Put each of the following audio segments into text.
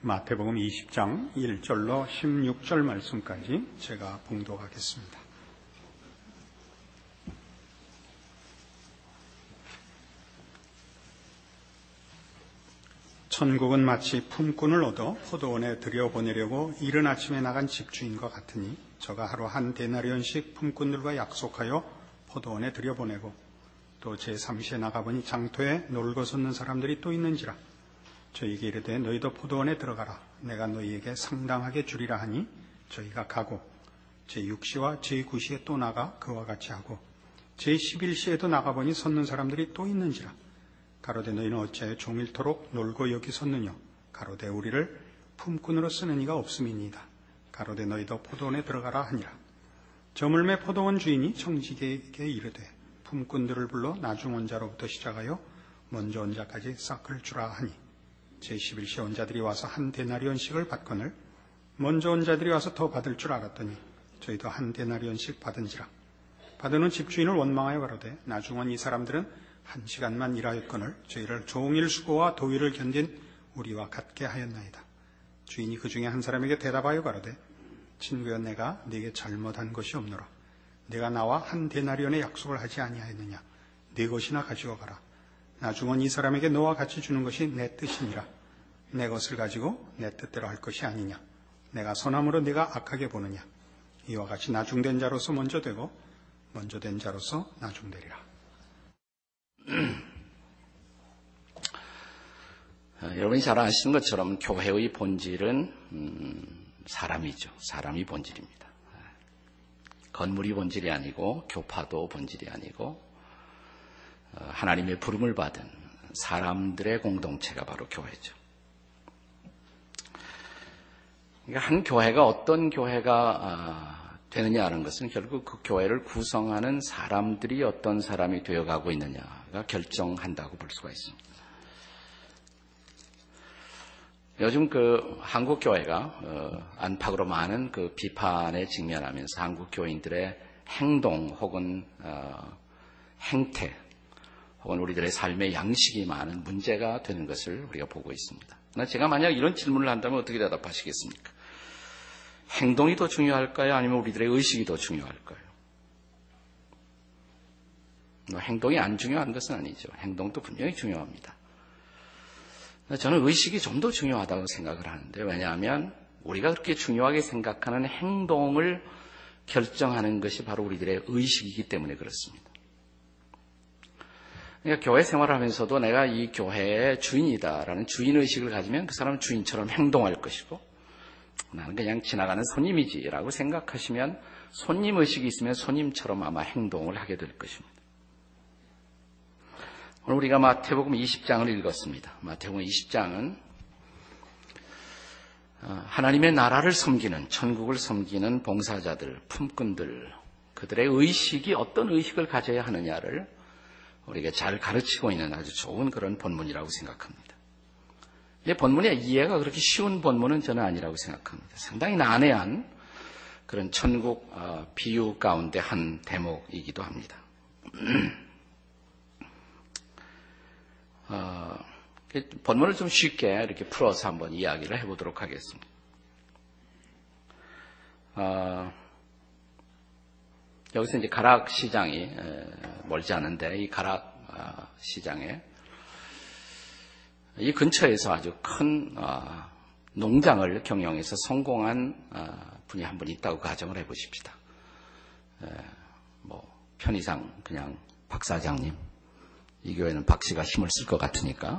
마태복음 20장 1절로 16절 말씀까지 제가 봉독하겠습니다. 천국은 마치 품꾼을 얻어 포도원에 들여보내려고 이른 아침에 나간 집주인과 같으니 저가 하루 한 데나리온씩 품꾼들과 약속하여 포도원에 들여보내고 또 제3시에 나가보니 장터에 놀고 섰는 사람들이 또 있는지라. 저희에게 이르되 너희도 포도원에 들어가라. 내가 너희에게 상당하게 주리라 하니 저희가 가고 제6시와 제9시에 또 나가 그와 같이 하고 제11시에도 나가보니 섰는 사람들이 또 있는지라. 가로되 너희는 어찌하여 종일토록 놀고 여기 섰느냐. 가로되 우리를 품꾼으로 쓰는 이가 없음이니이다. 가로되 너희도 포도원에 들어가라 하니라. 저물매 포도원 주인이 청지기에게 이르되 품꾼들을 불러 나중 온 자로부터 시작하여 먼저 온 자까지 싹을 주라 하니 제11시에 온 자들이 와서 한 데나리온씩을 받거늘 먼저 온 자들이 와서 더 받을 줄 알았더니 저희도 한 데나리온씩 받은지라. 받은 집주인을 원망하여 가로되 나중 온 이 사람들은 1시간만 일하였거늘 저희를 종일 수고와 더위를 견딘 우리와 같게 하였나이다. 주인이 그 중에 한 사람에게 대답하여 가로되 친구여, 내가 네게 잘못한 것이 없노라. 내가 나와 한 데나리온의 약속을 하지 아니하였느냐. 네 것이나 가지고 가라. 나중 온 이 사람에게 너와 같이 주는 것이 내 뜻이니라. 내 것을 가지고 내 뜻대로 할 것이 아니냐. 내가 선함으로 네가 악하게 보느냐. 이와 같이 나중된 자로서 먼저 되고 먼저 된 자로서 나중되리라. 여러분이 잘 아시는 것처럼 교회의 본질은 사람이죠. 사람이 본질입니다. 건물이 본질이 아니고 교파도 본질이 아니고 하나님의 부름을 받은 사람들의 공동체가 바로 교회죠. 그러니까 한 교회가 어떤 교회가 되느냐는 것은 결국 그 교회를 구성하는 사람들이 어떤 사람이 되어가고 있느냐가 결정한다고 볼 수가 있습니다. 요즘 한국 교회가 안팎으로 많은 비판에 직면하면서 한국 교인들의 행동 혹은 행태 혹은 우리들의 삶의 양식이 많은 문제가 되는 것을 우리가 보고 있습니다. 그러나 제가 만약 이런 질문을 한다면 어떻게 대답하시겠습니까? 행동이 더 중요할까요? 아니면 우리들의 의식이 더 중요할까요? 행동이 안 중요한 것은 아니죠. 행동도 분명히 중요합니다. 저는 의식이 좀 더 중요하다고 생각을 하는데, 왜냐하면 우리가 그렇게 중요하게 생각하는 행동을 결정하는 것이 바로 우리들의 의식이기 때문에 그렇습니다. 그러니까 교회 생활을 하면서도 내가 이 교회의 주인이다라는 주인의식을 가지면 그 사람은 주인처럼 행동할 것이고, 나는 그냥 지나가는 손님이지라고 생각하시면 손님의식이 있으면 손님처럼 아마 행동을 하게 될 것입니다. 오늘 우리가 마태복음 20장을 읽었습니다. 마태복음 20장은 하나님의 나라를 섬기는, 천국을 섬기는 봉사자들, 품꾼들, 그들의 의식이 어떤 의식을 가져야 하느냐를 우리가 잘 가르치고 있는 아주 좋은 그런 본문이라고 생각합니다. 이 본문의 이해가 그렇게 쉬운 본문은 저는 아니라고 생각합니다. 상당히 난해한 그런 천국 비유 가운데 한 대목이기도 합니다. 본문을 좀 쉽게 이렇게 풀어서 한번 이야기를 해보도록 하겠습니다. 여기서 이제 가락 시장이 멀지 않은데 이 가락 시장에 이 근처에서 아주 큰 농장을 경영해서 성공한 분이 한 분 있다고 가정을 해보십시다. 편의상 그냥 박 사장님, 이 교회는 박 씨가 힘을 쓸 것 같으니까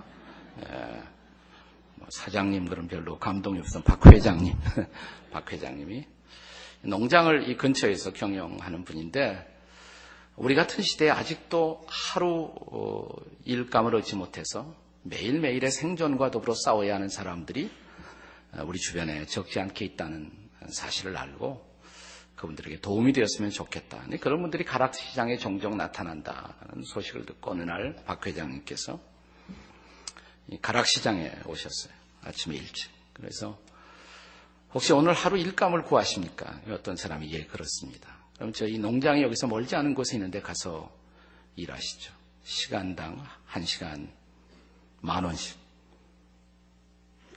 사장님 그럼 별로 감동이 없어. 박 회장님, 박 회장님이 농장을 이 근처에서 경영하는 분인데, 우리 같은 시대에 아직도 하루 일감을 얻지 못해서 매일매일의 생존과 더불어 싸워야 하는 사람들이 우리 주변에 적지 않게 있다는 사실을 알고 그분들에게 도움이 되었으면 좋겠다. 근데 그런 분들이 가락시장에 종종 나타난다는 소식을 듣고 어느 날 박 회장님께서 이 가락시장에 오셨어요. 아침에 일찍. 그래서 혹시 오늘 하루 일감을 구하십니까? 어떤 사람이 예, 그렇습니다. 그럼 저희 농장이 여기서 멀지 않은 곳에 있는데 가서 일하시죠. 시간당 1시간 10,000원씩.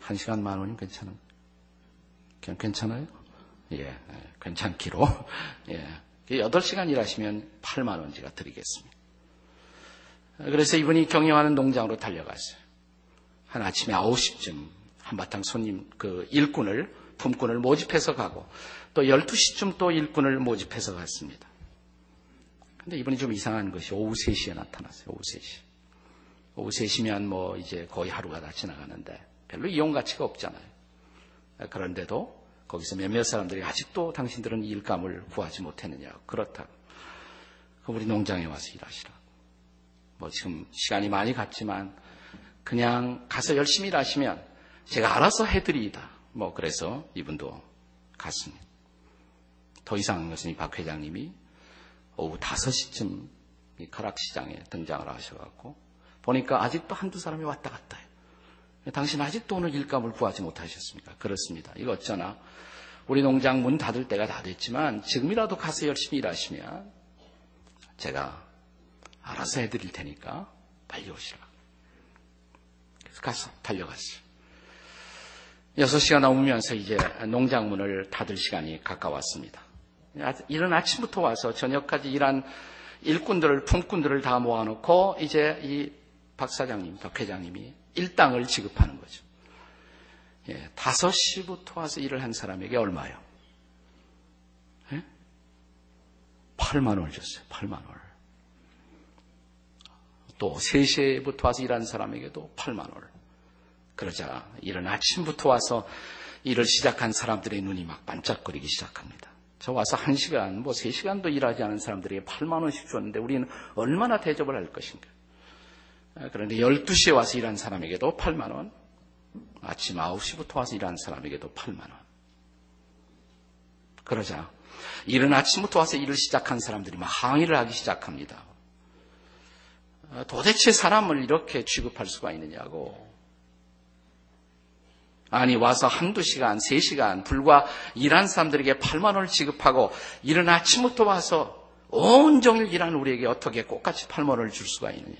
1시간 10,000원이면 괜찮아요? 괜찮아요? 예, 괜찮기로. 예. 8시간 일하시면 8만 제가 드리겠습니다. 그래서 이분이 경영하는 농장으로 달려갔어요. 한 아침에 9시쯤 한바탕 손님, 품꾼을 모집해서 가고, 또 12시쯤 또 일꾼을 모집해서 갔습니다. 근데 이분이 좀 이상한 것이 오후 3시에 나타났어요. 오후 3시. 오후 3시면 이제 거의 하루가 다 지나가는데 별로 이용 가치가 없잖아요. 그런데도 거기서 몇몇 사람들이 아직도 당신들은 일감을 구하지 못했느냐. 그렇다고. 그럼 우리 농장에 와서 일하시라고. 지금 시간이 많이 갔지만 그냥 가서 열심히 일하시면 제가 알아서 해드리이다. 그래서 이분도 갔습니다. 더 이상한 것은 이 박 회장님이 오후 5시쯤 이 가락시장에 등장을 하셔갖고 보니까 아직도 한두 사람이 왔다 갔다 해요. 당신 아직도 오늘 일감을 구하지 못하셨습니까? 그렇습니다. 이거 어쩌나 우리 농장 문 닫을 때가 다 됐지만 지금이라도 가서 열심히 일하시면 제가 알아서 해드릴 테니까 빨리 오시라. 그래서 가서 달려갔어요. 6시가 넘으면서 이제 농장 문을 닫을 시간이 가까웠습니다. 이른 아침부터 와서 저녁까지 일한 일꾼들을, 품꾼들을 다 모아놓고 이제 이 박 사장님, 박 회장님이 일당을 지급하는 거죠. 5시부터 와서 일을 한 사람에게 얼마요? 8만 원을 줬어요. 8만 원. 또 3시부터 와서 일한 사람에게도 8만 원. 그러자 이른 아침부터 와서 일을 시작한 사람들의 눈이 막 반짝거리기 시작합니다. 저 와서 1시간, 3시간도 일하지 않은 사람들에게 8만 원씩 줬는데 우리는 얼마나 대접을 할 것인가. 그런데 12시에 와서 일한 사람에게도 8만 원, 아침 9시부터 와서 일한 사람에게도 8만 원. 그러자 이른 아침부터 와서 일을 시작한 사람들이 막 항의를 하기 시작합니다. 도대체 사람을 이렇게 취급할 수가 있느냐고. 아니 와서 한두 시간, 3시간 불과 일한 사람들에게 8만 원을 지급하고 이른 아침부터 와서 온종일 일하는 우리에게 어떻게 똑같이 8만 원을 줄 수가 있느냐.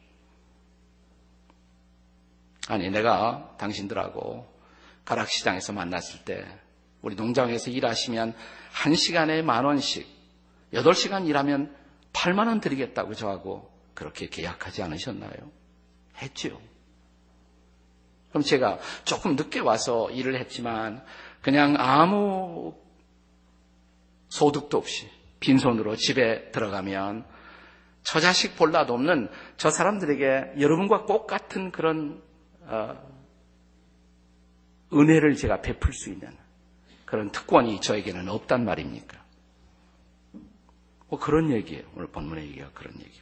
아니 내가 당신들하고 가락시장에서 만났을 때 우리 농장에서 일하시면 1시간에 10,000원씩 8시간 일하면 8만 원 드리겠다고 저하고 그렇게 계약하지 않으셨나요? 했죠. 그럼 제가 조금 늦게 와서 일을 했지만 그냥 아무 소득도 없이 빈손으로 집에 들어가면 저 자식 볼라도 없는 저 사람들에게 여러분과 똑같은 그런 은혜를 제가 베풀 수 있는 그런 특권이 저에게는 없단 말입니까? 그런 얘기예요. 오늘 본문의 얘기가 그런 얘기입니다.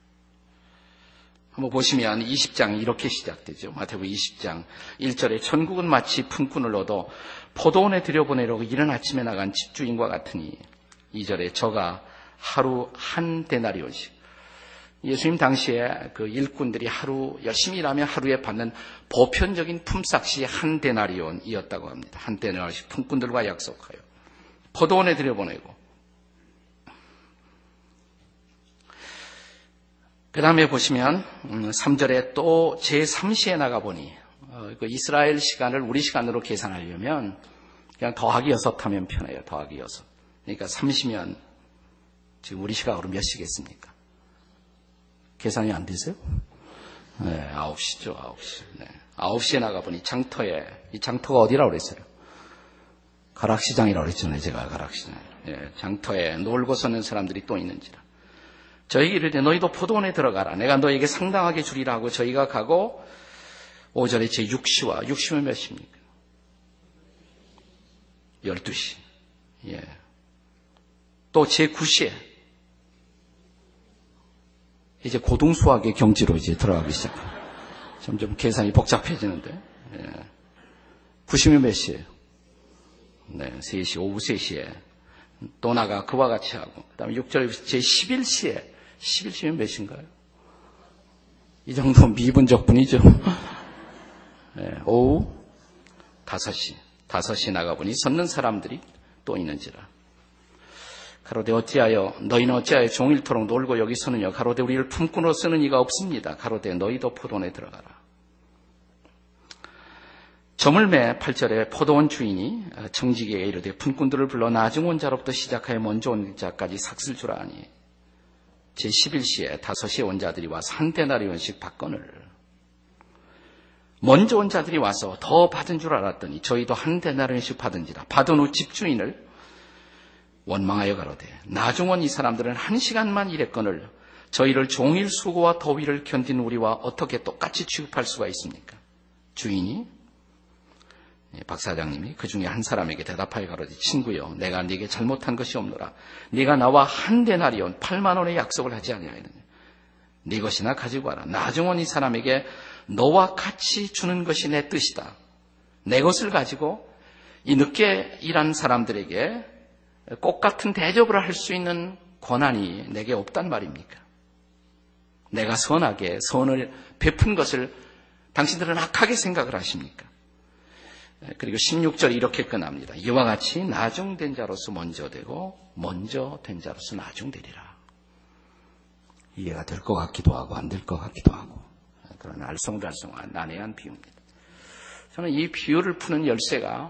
한번 보시면 20장이 이렇게 시작되죠. 마태복음 20장 1절에 천국은 마치 품꾼을 얻어 포도원에 들여보내려고 이른 아침에 나간 집주인과 같으니 2절에 저가 하루 한 데나리온씩. 예수님 당시에 그 일꾼들이 하루 열심히 일하면 하루에 받는 보편적인 품삯이 한 데나리온이었다고 합니다. 한 데나리온씩 품꾼들과 약속하여 포도원에 들여보내고 그 다음에 보시면 3절에 또 제3시에 나가보니 그 이스라엘 시간을 우리 시간으로 계산하려면 그냥 더하기 6 하면 편해요. 더하기 6. 그러니까 30면 지금 우리 시각으로 몇 시겠습니까? 계산이 안 되세요? 네, 9시죠. 9시. 네. 9시에 나가보니 장터에, 이 장터가 어디라고 그랬어요? 가락시장이라고 그랬잖아요. 제가 가락시장. 네, 장터에 놀고 서는 사람들이 또 있는지라. 저희에게 이르되 너희도 포도원에 들어가라. 내가 너희에게 상당하게 주리라 하고 저희가 가고 5절에 제6시와 6시면 몇 시입니까? 12시. 예. 또 제9시에 이제 고등수학의 경지로 이제 들어가기 시작합니다. 점점 계산이 복잡해지는데. 예. 9시면 몇 시예요? 네, 3시, 오후 3시에 또 나가 그와 같이 하고 그 다음에 6절 제11시에 11시면 몇 시인가요? 이 정도 미분적 분이죠. 네, 오후 5시. 5시 나가보니 섰는 사람들이 또 있는지라. 가로되 어찌하여 너희는 어찌하여 종일토록 놀고 여기 서느냐. 가로되 우리를 품꾼으로 쓰는 이가 없습니다. 가로되 너희도 포도원에 들어가라. 저물매 8절에 포도원 주인이 청지기에게 이르되 품꾼들을 불러 나중 온 자로부터 시작하여 먼저 온 자까지 삭슬 주라 하니 제11시에 5시에 온 자들이 와서 한 데나리온씩 받거늘. 먼저 온 자들이 와서 더 받은 줄 알았더니 저희도 한 데나리온씩 받은지라. 받은 후 집주인을 원망하여 가로되 나중 온 이 사람들은 1시간만 일했거늘 저희를 종일 수고와 더위를 견딘 우리와 어떻게 똑같이 취급할 수가 있습니까? 주인이 박 사장님이 그 중에 한 사람에게 대답하여 가로되 친구여 내가 네게 잘못한 것이 없노라. 네가 나와 한 데나리온 8만 원의 약속을 하지 아니하였느냐. 네 것이나 가지고 와라. 나중 온 이 사람에게 너와 같이 주는 것이 내 뜻이다. 내 것을 가지고 이 늦게 일한 사람들에게 꼭 같은 대접을 할 수 있는 권한이 내게 없단 말입니까? 내가 선하게 선을 베푼 것을 당신들은 악하게 생각을 하십니까? 그리고 16절 이렇게 끝납니다. 이와 같이 나중된 자로서 먼저 되고 먼저 된 자로서 나중되리라. 이해가 될 것 같기도 하고 안 될 것 같기도 하고 그런 알쏭달쏭한 난해한 비유입니다. 저는 이 비유를 푸는 열쇠가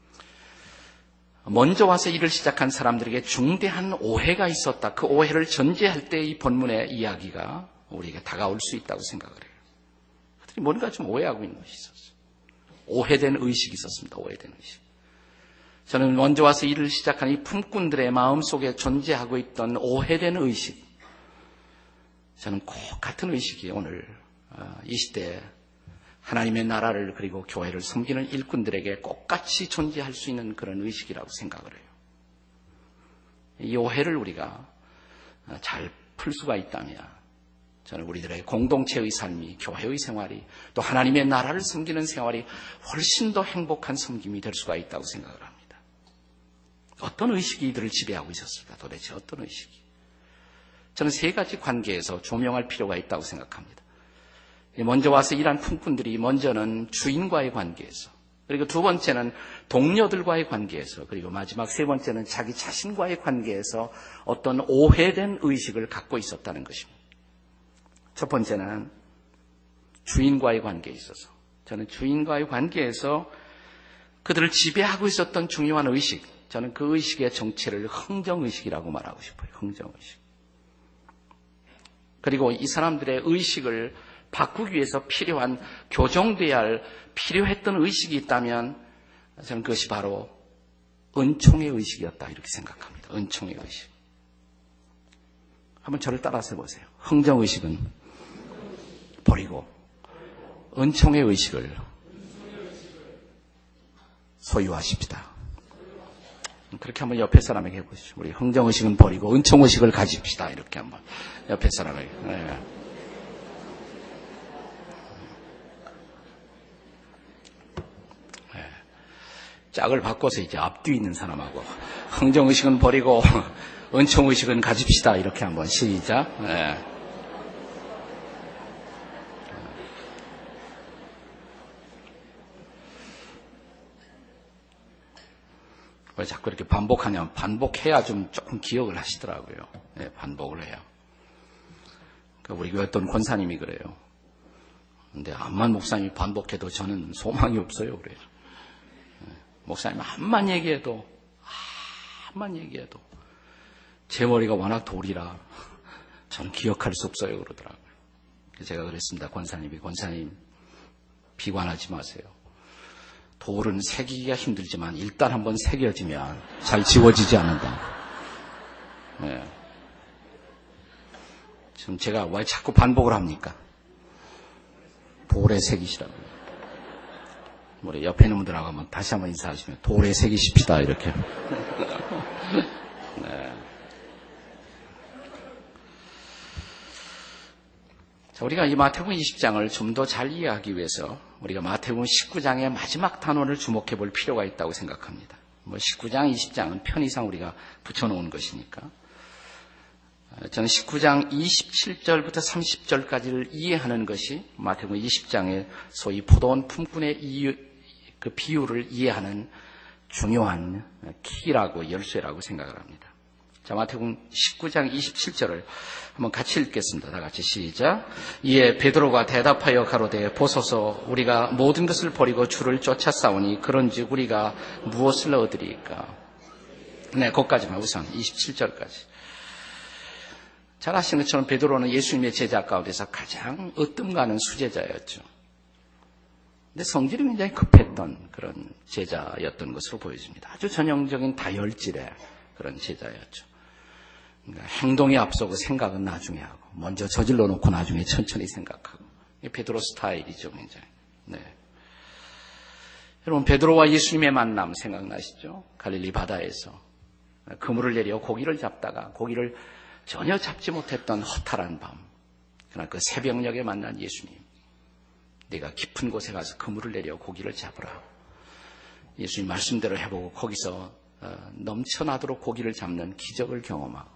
먼저 와서 일을 시작한 사람들에게 중대한 오해가 있었다. 그 오해를 전제할 때 이 본문의 이야기가 우리에게 다가올 수 있다고 생각을 해요. 그들이 뭔가 좀 오해하고 있는 것이 있었어요. 오해된 의식이 있었습니다. 오해된 의식. 저는 먼저 와서 일을 시작한 이 품꾼들의 마음속에 존재하고 있던 오해된 의식. 저는 꼭 같은 의식이 오늘 이 시대에 하나님의 나라를 그리고 교회를 섬기는 일꾼들에게 똑같이 존재할 수 있는 그런 의식이라고 생각을 해요. 이 오해를 우리가 잘 풀 수가 있다면 저는 우리들의 공동체의 삶이, 교회의 생활이, 또 하나님의 나라를 섬기는 생활이 훨씬 더 행복한 섬김이 될 수가 있다고 생각을 합니다. 어떤 의식이 이들을 지배하고 있었을까? 도대체 어떤 의식이? 저는 3가지 관계에서 조명할 필요가 있다고 생각합니다. 먼저 와서 일한 품꾼들이 먼저는 주인과의 관계에서, 그리고 2번째는 동료들과의 관계에서, 그리고 마지막 3번째는 자기 자신과의 관계에서 어떤 오해된 의식을 갖고 있었다는 것입니다. 첫 번째는 주인과의 관계에 있어서, 저는 주인과의 관계에서 그들을 지배하고 있었던 중요한 의식, 저는 그 의식의 정체를 흥정의식이라고 말하고 싶어요. 흥정의식. 그리고 이 사람들의 의식을 바꾸기 위해서 필요한, 교정돼야 할 필요했던 의식이 있다면 저는 그것이 바로 은총의 의식이었다 이렇게 생각합니다. 은총의 의식. 한번 저를 따라서 해보세요. 흥정의식은 버리고 은총의 의식을 소유하십시다. 그렇게 한번 옆에 사람에게 해보시죠. 우리 흥정의식은 버리고 은총의식을 가집시다. 이렇게 한번 옆에 사람에게. 네. 짝을 바꿔서 이제 앞뒤 있는 사람하고 흥정의식은 버리고 은총의식은 가집시다. 이렇게 한번 시작. 네. 왜 자꾸 이렇게 반복하냐면 반복해야 좀 조금 기억을 하시더라고요. 네, 반복을 해요. 그러니까 우리 교회 어떤 권사님이 그래요. 근데 암만 목사님이 반복해도 저는 소망이 없어요. 그래요. 네, 목사님 암만 얘기해도 제 머리가 워낙 돌이라 저는 기억할 수 없어요. 그러더라고요. 제가 그랬습니다. 권사님 비관하지 마세요. 돌은 새기기가 힘들지만 일단 한번 새겨지면 잘 지워지지 않는다. 네. 지금 제가 왜 자꾸 반복을 합니까? 돌에 새기시라고. 우리 옆에 있는 분들하고 한번 다시 한번 인사하시면 돌에 새기십시다 이렇게. 네. 자, 우리가 이 마태복음 20장을 좀 더 잘 이해하기 위해서 우리가 마태복음 19장의 마지막 단원을 주목해 볼 필요가 있다고 생각합니다. 19장, 20장은 편의상 우리가 붙여놓은 것이니까. 저는 19장 27절부터 30절까지를 이해하는 것이 마태복음 20장의 소위 포도원 품꾼의 그 비유를 이해하는 중요한 키라고 열쇠라고 생각을 합니다. 자, 마태복음 19장 27절을 한번 같이 읽겠습니다. 다 같이 시작. 이에 베드로가 대답하여 가로되 보소서 우리가 모든 것을 버리고 주를 쫓아싸우니 그런즉 우리가 무엇을 얻으리까? 네, 거기까지만 우선 27절까지. 잘 아시는 것처럼 베드로는 예수님의 제자 가운데서 가장 으뜸가는 수제자였죠. 근데 성질이 굉장히 급했던 그런 제자였던 것으로 보여집니다. 아주 전형적인 다혈질의 그런 제자였죠. 그러니까 행동이 앞서고 생각은 나중에 하고 먼저 저질러 놓고 나중에 천천히 생각하고 이게 베드로 스타일이죠, 굉장히. 네. 여러분 베드로와 예수님의 만남 생각나시죠? 갈릴리 바다에서 그물을 내려 고기를 잡다가 고기를 전혀 잡지 못했던 허탈한 밤. 그러나 그 새벽녘에 만난 예수님. 네가 깊은 곳에 가서 그물을 내려 고기를 잡으라. 예수님 말씀대로 해보고 거기서 넘쳐나도록 고기를 잡는 기적을 경험하고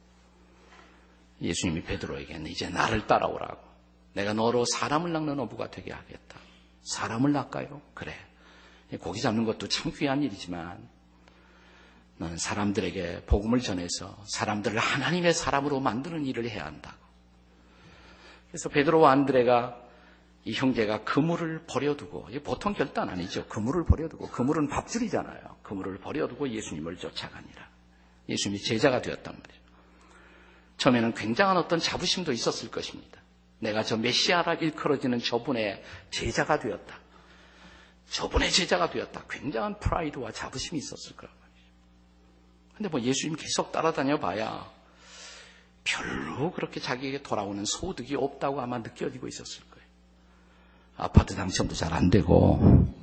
예수님이 베드로에게 이제 나를 따라오라고. 내가 너로 사람을 낚는 어부가 되게 하겠다. 사람을 낚아요? 그래. 고기 잡는 것도 참 귀한 일이지만 너는 사람들에게 복음을 전해서 사람들을 하나님의 사람으로 만드는 일을 해야 한다고. 그래서 베드로와 안드레가 이 형제가 그물을 버려두고, 이게 보통 결단 아니죠. 그물을 버려두고, 그물은 밥줄이잖아요. 그물을 버려두고 예수님을 쫓아가니라. 예수님이 제자가 되었단 말이에요. 처음에는 굉장한 어떤 자부심도 있었을 것입니다. 내가 저 메시아라 일컬어지는 저분의 제자가 되었다. 저분의 제자가 되었다. 굉장한 프라이드와 자부심이 있었을 거란 말이에요. 근데 뭐 예수님 계속 따라다녀 봐야 별로 그렇게 자기에게 돌아오는 소득이 없다고 아마 느껴지고 있었을 거예요. 아파트 당첨도 잘 안 되고,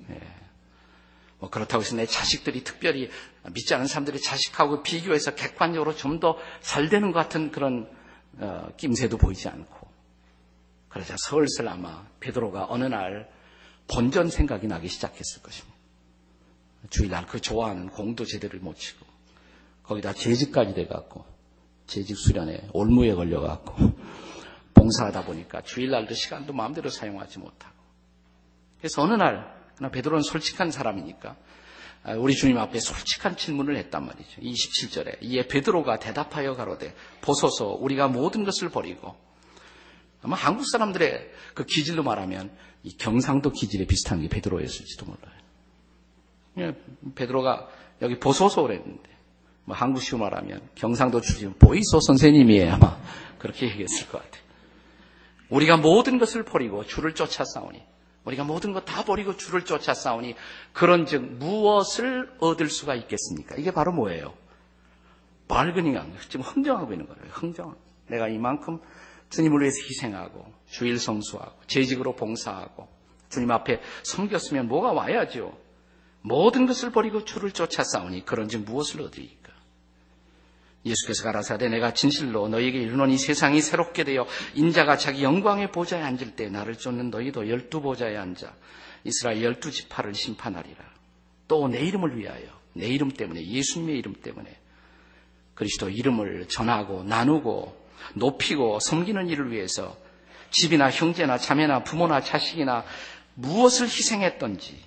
뭐 그렇다고 해서 내 자식들이 특별히 믿지 않은 사람들의 자식하고 비교해서 객관적으로 좀 더 잘 되는 것 같은 그런 낌새도 보이지 않고, 그러자 슬슬 아마 베드로가 어느 날 본전 생각이 나기 시작했을 것입니다. 주일날 그 좋아하는 공도 제대로 못 치고 거기다 재직까지 돼갖고 재직 수련에 올무에 걸려갖고 봉사하다 보니까 주일날도 시간도 마음대로 사용하지 못하고, 그래서 어느 날 베드로는 솔직한 사람이니까 우리 주님 앞에 솔직한 질문을 했단 말이죠. 27절에 이에 베드로가 대답하여 가로되 보소서 우리가 모든 것을 버리고, 아마 한국 사람들의 그 기질로 말하면 이 경상도 기질에 비슷한 게 베드로였을지도 몰라요. 베드로가 여기 보소서 그랬는데 뭐 한국식으로 말하면 경상도 출신 보이소 선생님이에요. 아마 그렇게 얘기했을 것 같아요. 우리가 모든 것을 버리고 주를 쫓아 싸우니, 우리가 모든 것 다 버리고 주를 쫓아 싸우니 그런즉 무엇을 얻을 수가 있겠습니까? 이게 바로 뭐예요? 바르거닝한, 지금 흥정하고 있는 거예요. 흥정. 내가 이만큼 주님을 위해서 희생하고 주일 성수하고 재직으로 봉사하고 주님 앞에 섬겼으면 뭐가 와야죠. 모든 것을 버리고 주를 쫓아 싸우니 그런즉 무엇을 얻으리까? 예수께서 가라사대 내가 진실로 너희에게 이르노니 세상이 새롭게 되어 인자가 자기 영광의 보좌에 앉을 때 나를 쫓는 너희도 12보좌에 앉아 이스라엘 12지파를 심판하리라. 또 내 이름을 위하여, 내 이름 때문에, 예수님의 이름 때문에 그리스도 이름을 전하고 나누고 높이고 섬기는 일을 위해서 집이나 형제나 자매나 부모나 자식이나 무엇을 희생했던지,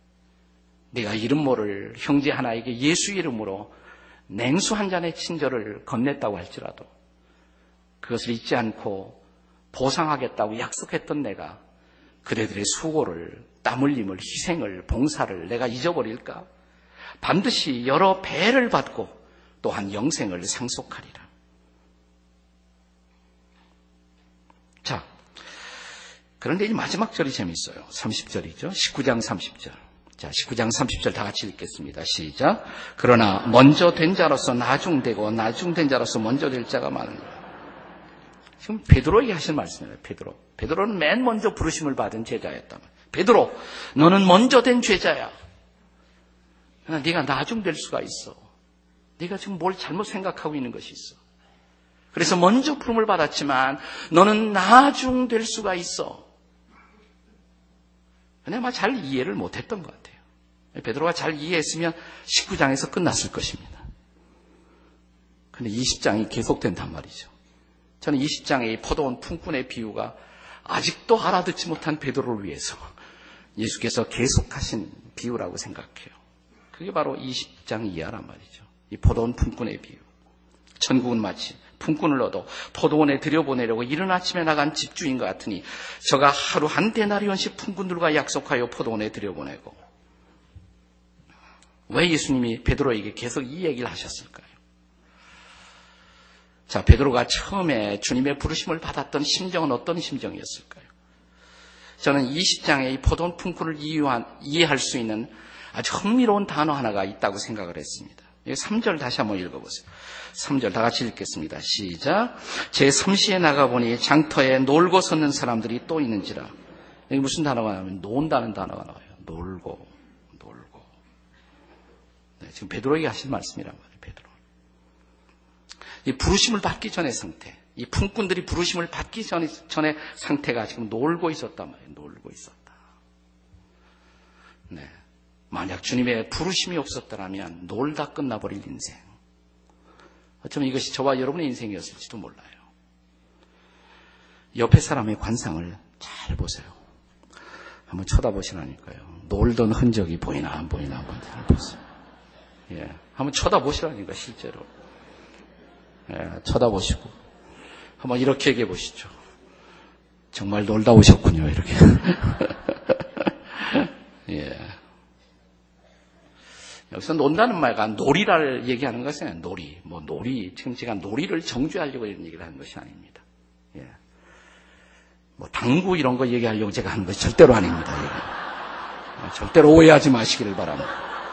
내가 이름 모를 형제 하나에게 예수 이름으로 냉수 한 잔의 친절을 건넸다고 할지라도 그것을 잊지 않고 보상하겠다고 약속했던 내가 그대들의 수고를, 땀 흘림을, 희생을, 봉사를 내가 잊어버릴까? 반드시 여러 배를 받고 또한 영생을 상속하리라. 자, 그런데 이 마지막 절이 재밌어요. 30절이죠. 19장 30절. 자, 19장 30절 다 같이 읽겠습니다. 시작. 그러나 먼저 된 자로서 나중되고 나중된 자로서 먼저 될 자가 많으니라. 지금 베드로에게 하신 말씀이에요. 베드로는 맨 먼저 부르심을 받은 제자였단 말이에요. 베드로, 너는 먼저 된 제자야. 그러나 네가 나중될 수가 있어. 네가 지금 뭘 잘못 생각하고 있는 것이 있어. 그래서 먼저 부름을 받았지만 너는 나중될 수가 있어. 근데 아마 잘 이해를 못했던 것 같아요. 베드로가 잘 이해했으면 19장에서 끝났을 것입니다. 근데 20장이 계속된단 말이죠. 저는 20장의 이 포도원 품꾼의 비유가 아직도 알아듣지 못한 베드로를 위해서 예수께서 계속하신 비유라고 생각해요. 그게 바로 20장 이하란 말이죠. 이 포도원 품꾼의 비유. 천국은 마치 품꾼을 얻어 포도원에 들여보내려고 이른 아침에 나간 집주인과 같으니 저가 하루 한 데나리온씩 품꾼들과 약속하여 포도원에 들여보내고. 왜 예수님이 베드로에게 계속 이 얘기를 하셨을까요? 자, 베드로가 처음에 주님의 부르심을 받았던 심정은 어떤 심정이었을까요? 저는 20장의 이 포도원 품꾼을 이해할 수 있는 아주 흥미로운 단어 하나가 있다고 생각을 했습니다. 3절 다시 한번 읽어보세요. 3절 다 같이 읽겠습니다. 시작. 제3시에 나가보니 장터에 놀고 섰는 사람들이 또 있는지라. 여기 무슨 단어가 나오면 논다는 단어가 나와요. 놀고. 네, 지금 베드로에게 하신 말씀이란 말이에요. 베드로. 이 부르심을 받기 전의 상태, 이 품꾼들이 부르심을 받기 전의 상태가 지금 놀고 있었단 말이에요. 놀고 있었다. 네. 만약 주님의 부르심이 없었더라면 놀다 끝나버릴 인생. 어쩌면 이것이 저와 여러분의 인생이었을지도 몰라요. 옆에 사람의 관상을 잘 보세요. 한번 쳐다보시라니까요. 놀던 흔적이 보이나 안 보이나 한번 잘 보세요. 예, 한번 쳐다보시라니까 실제로. 예, 쳐다보시고 한번 이렇게 얘기해 보시죠. 정말 놀다 오셨군요. 이렇게. 예. 여기서 논다는 말과 놀이를 얘기하는 것은 놀이. 지금 제가 놀이를 정죄하려고 이런 얘기를 하는 것이 아닙니다. 예. 당구 이런 거 얘기하려고 제가 하는 것이 절대로 아닙니다. 예. 절대로 오해하지 마시기를 바랍니다.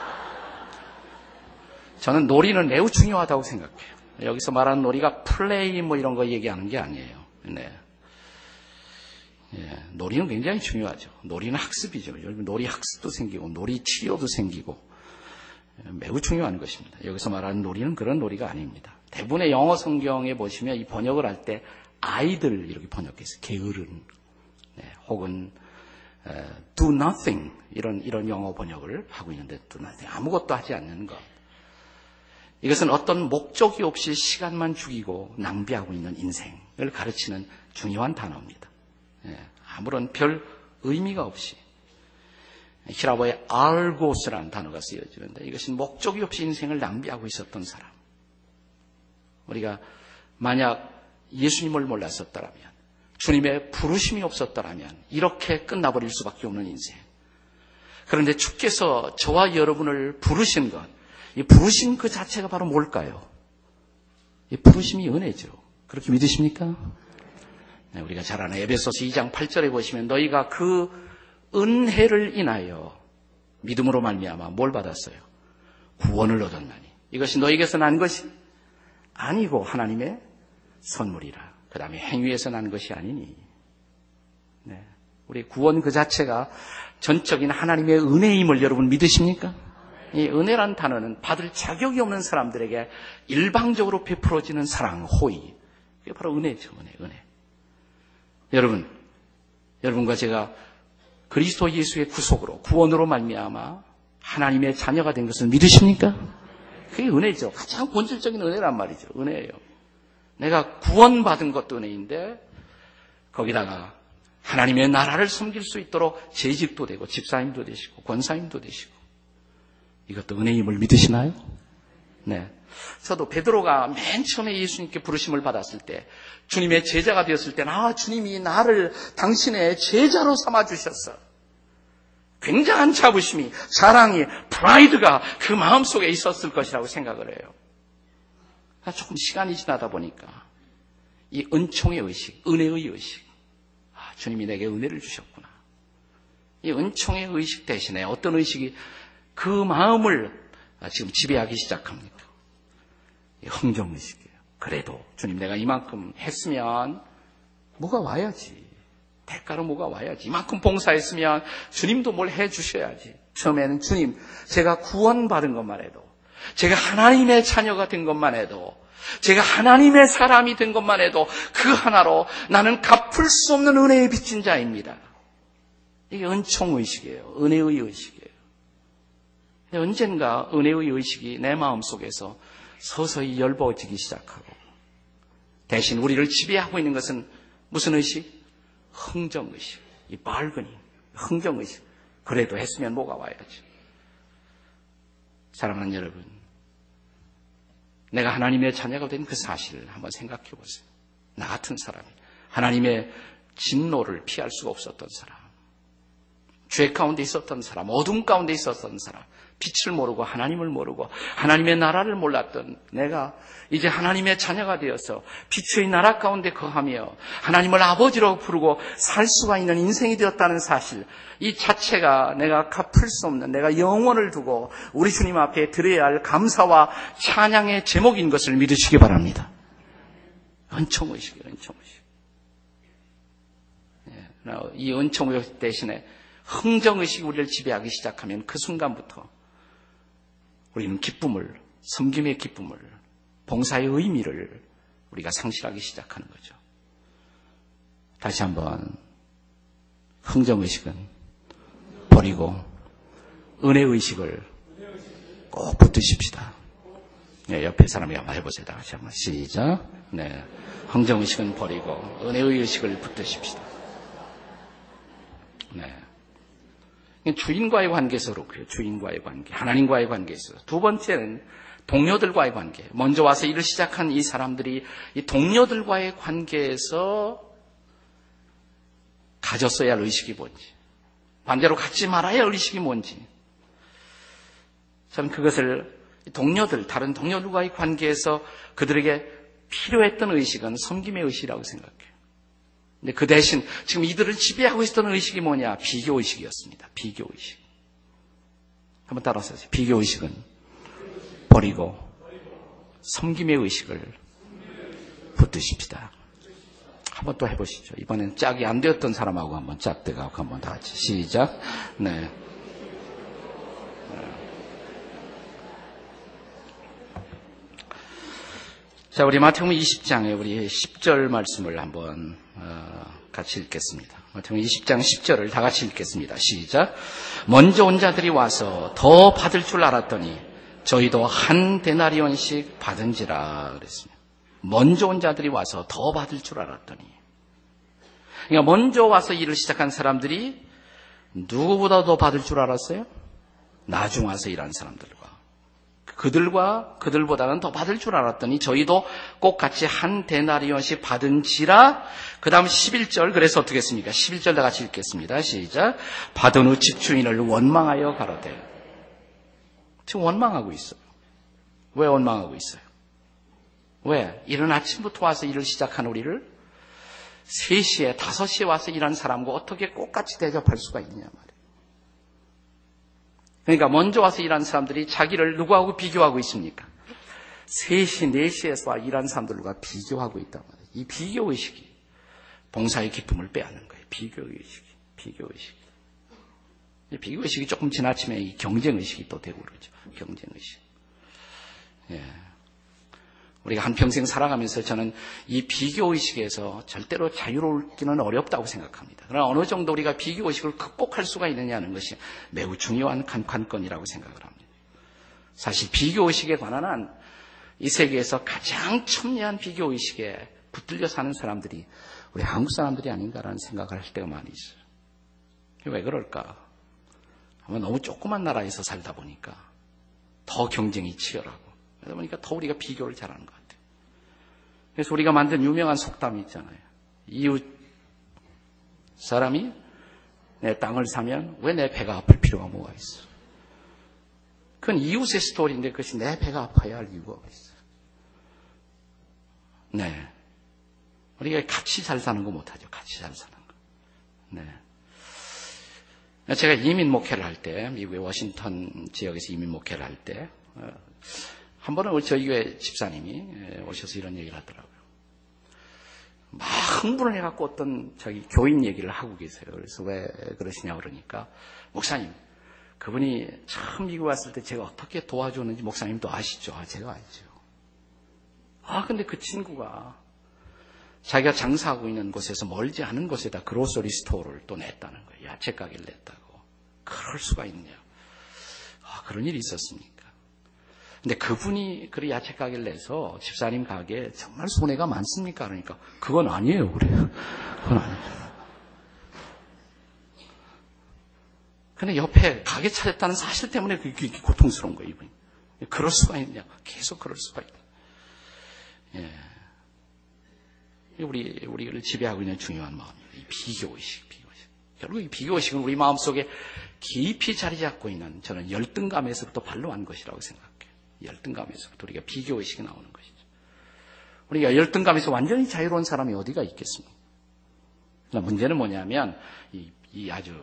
저는 놀이는 매우 중요하다고 생각해요. 여기서 말하는 놀이가 플레이 이런 거 얘기하는 게 아니에요. 네. 예. 놀이는 굉장히 중요하죠. 놀이는 학습이죠. 놀이 학습도 생기고, 놀이 치료도 생기고, 매우 중요한 것입니다. 여기서 말하는 놀이는 그런 놀이가 아닙니다. 대부분의 영어 성경에 보시면 이 번역을 할 때 아이들 이렇게 번역해서 게으른, 네, 혹은 do nothing 이런 영어 번역을 하고 있는데 do nothing 아무것도 하지 않는 것. 이것은 어떤 목적이 없이 시간만 죽이고 낭비하고 있는 인생을 가르치는 중요한 단어입니다. 네, 아무런 별 의미가 없이. 히라보의 알고스라는 단어가 쓰여지는데 이것은 목적이 없이 인생을 낭비하고 있었던 사람. 우리가 만약 예수님을 몰랐었더라면, 주님의 부르심이 없었더라면 이렇게 끝나버릴 수밖에 없는 인생. 그런데 주께서 저와 여러분을 부르신 것, 이 부르심 그 자체가 바로 뭘까요? 이 부르심이 은혜죠. 그렇게 믿으십니까? 네, 우리가 잘 아는 에베소서 2장 8절에 보시면 너희가 그 은혜를 인하여 믿음으로 말미암아 뭘 받았어요? 구원을 얻었나니 이것이 너희에게서 난 것이 아니고 하나님의 선물이라. 그 다음에 행위에서 난 것이 아니니. 네. 우리 구원 그 자체가 전적인 하나님의 은혜임을 여러분 믿으십니까? 이 은혜란 단어는 받을 자격이 없는 사람들에게 일방적으로 베풀어지는 사랑, 호의. 그게 바로 은혜죠. 은혜. 여러분과 제가 그리스도 예수의 구속으로, 구원으로 말미암아 하나님의 자녀가 된 것을 믿으십니까? 그게 은혜죠. 가장 본질적인 은혜란 말이죠. 은혜예요. 내가 구원받은 것도 은혜인데 거기다가 하나님의 나라를 섬길 수 있도록 재직도 되고 집사님도 되시고 권사님도 되시고 이것도 은혜임을 믿으시나요? 네. 저도 베드로가 맨 처음에 예수님께 부르심을 받았을 때 주님의 제자가 되었을 때는 주님이 나를 당신의 제자로 삼아주셨어. 굉장한 자부심이, 자랑이, 프라이드가 그 마음속에 있었을 것이라고 생각을 해요. 조금 시간이 지나다 보니까 이 은총의 의식, 은혜의 의식, 주님이 내게 은혜를 주셨구나. 이 은총의 의식 대신에 어떤 의식이 그 마음을 지금 지배하기 시작합니다. 흥정의식이에요. 그래도 주님 내가 이만큼 했으면 뭐가 와야지. 대가로 뭐가 와야지. 이만큼 봉사했으면 주님도 뭘 해주셔야지. 처음에는 주님, 제가 구원받은 것만 해도, 제가 하나님의 자녀가 된 것만 해도, 제가 하나님의 사람이 된 것만 해도 그 하나로 나는 갚을 수 없는 은혜에 빚진 자입니다. 이게 은총의식이에요. 은혜의 의식이에요. 언젠가 은혜의 의식이 내 마음속에서 서서히 열버지기 시작하고 대신 우리를 지배하고 있는 것은 무슨 의식? 흥정의식. 이 bargaining, 흥정의식. 그래도 했으면 뭐가 와야지. 사랑하는 여러분, 내가 하나님의 자녀가 된 그 사실을 한번 생각해 보세요. 나 같은 사람이 하나님의 진노를 피할 수가 없었던 사람, 죄 가운데 있었던 사람, 어둠 가운데 있었던 사람, 빛을 모르고 하나님을 모르고 하나님의 나라를 몰랐던 내가 이제 하나님의 자녀가 되어서 빛의 나라 가운데 거하며 하나님을 아버지로 부르고 살 수가 있는 인생이 되었다는 사실, 이 자체가 내가 갚을 수 없는, 내가 영원을 두고 우리 주님 앞에 드려야 할 감사와 찬양의 제목인 것을 믿으시기 바랍니다. 은총의식이에요. 은총의식. 이 은총의식 대신에 흥정의식이 우리를 지배하기 시작하면 그 순간부터 우리는 기쁨을, 섬김의 기쁨을, 봉사의 의미를 우리가 상실하기 시작하는 거죠. 다시 한번 흥정의식은 버리고 은혜의식을 꼭 붙드십시다. 네, 옆에 사람이 한번 해보세요. 다시 한번 시작. 네, 흥정의식은 버리고 은혜의 의식을 붙드십시다. 네. 주인과의 관계에서 그렇고요. 주인과의 관계, 하나님과의 관계에서. 두 번째는 동료들과의 관계. 먼저 와서 일을 시작한 이 사람들이 이 동료들과의 관계에서 가졌어야 할 의식이 뭔지, 반대로 갖지 말아야 할 의식이 뭔지, 저는 그것을 동료들, 다른 동료들과의 관계에서 그들에게 필요했던 의식은 섬김의 의식이라고 생각해요. 근데 그 대신 지금 이들을 지배하고 있었던 의식이 뭐냐? 비교의식이었습니다. 비교의식. 한번 따라서 하세요. 비교의식은 버리고 섬김의 의식을 붙드십시다. 한번 또 해보시죠. 이번엔 짝이 안 되었던 사람하고 한번 짝대가고 한번 다 같이 시작. 네. 자, 우리 마태복음 20장에 우리 10절 말씀을 한번 같이 읽겠습니다. 마태복음 20장 10절을 다 같이 읽겠습니다. 시작. 먼저 온 자들이 와서 더 받을 줄 알았더니 저희도 한 데나리온씩 받은지라 그랬습니다. 먼저 온 자들이 와서 더 받을 줄 알았더니, 그러니까 먼저 와서 일을 시작한 사람들이 누구보다 더 받을 줄 알았어요? 나중 와서 일한 사람들과 그들보다는 더 받을 줄 알았더니 저희도 꼭 같이 한 데나리온씩 받은지라. 그 다음 11절, 그래서 어떻게 했습니까? 11절 다 같이 읽겠습니다. 시작. 받은 후 집주인을 원망하여 가로되. 지금 원망하고 있어요. 왜 원망하고 있어요? 왜? 이른 아침부터 와서 일을 시작한 우리를 3시에 5시에 와서 일하는 사람과 어떻게 똑같이 대접할 수가 있냐 말이에요. 그러니까 먼저 와서 일하는 사람들이 자기를 누구하고 비교하고 있습니까? 3시, 4시에서 일하는 사람들과 비교하고 있단 말이에요. 이 비교의식이 봉사의 기쁨을 빼앗는 거예요. 비교의식이. 이 비교의식이 조금 지나치면 이 경쟁의식이 또 되고 그러죠. 경쟁의식. 예. 우리가 한평생 살아가면서 저는 이 비교의식에서 절대로 자유롭기는 어렵다고 생각합니다. 그러나 어느 정도 우리가 비교의식을 극복할 수가 있느냐는 것이 매우 중요한 관건이라고 생각을 합니다. 사실 비교의식에 관한 한 이 세계에서 가장 첨예한 비교의식에 붙들려 사는 사람들이 우리 한국 사람들이 아닌가라는 생각을 할 때가 많이 있어요. 왜 그럴까? 아마 너무 조그만 나라에서 살다 보니까 더 경쟁이 치열하고, 그러다 보니까 더 우리가 비교를 잘하는 것 같아요. 그래서 우리가 만든 유명한 속담이 있잖아요. 이웃 사람이 내 땅을 사면 왜 내 배가 아플 필요가 뭐가 있어? 그건 이웃의 스토리인데 그것이 내 배가 아파야 할 이유가 있어요. 네. 우리가 같이 잘 사는 거 못하죠. 같이 잘 사는 거. 네. 제가 이민 목회를 할 때, 미국의 워싱턴 지역에서 이민 목회를 할 때, 한 번은 저희 교회 집사님이 오셔서 이런 얘기를 하더라고요. 막 흥분을 해갖고 어떤 자기 교인 얘기를 하고 계세요. 그래서 왜 그러시냐 그러니까, 목사님, 그분이 처음 미국 왔을 때 제가 어떻게 도와줬는지 목사님도 아시죠? 제가 알죠. 근데 그 친구가 자기가 장사하고 있는 곳에서 멀지 않은 곳에다 그로서리 스토어를 또 냈다는 거예요. 야채 가게를 냈다고. 그럴 수가 있냐. 그런 일이 있었습니까? 근데 그분이 그 야채 가게를 내서 집사님 가게에 정말 손해가 많습니까? 그러니까 그건 아니에요. 그래요. 그건 아니에요. 근데 옆에 가게 차렸다는 사실 때문에 그게 고통스러운 거예요, 이분이. 그럴 수가 있냐. 계속 그럴 수가 있다. 예. 우리를 지배하고 있는 중요한 마음이에요. 이 비교의식. 결국 이 비교의식은 우리 마음속에 깊이 자리 잡고 있는 저는 열등감에서부터 발로한 것이라고 생각해요. 열등감에서부터 우리가 비교의식이 나오는 것이죠. 우리가 열등감에서 완전히 자유로운 사람이 어디가 있겠습니까? 문제는 뭐냐면 이 아주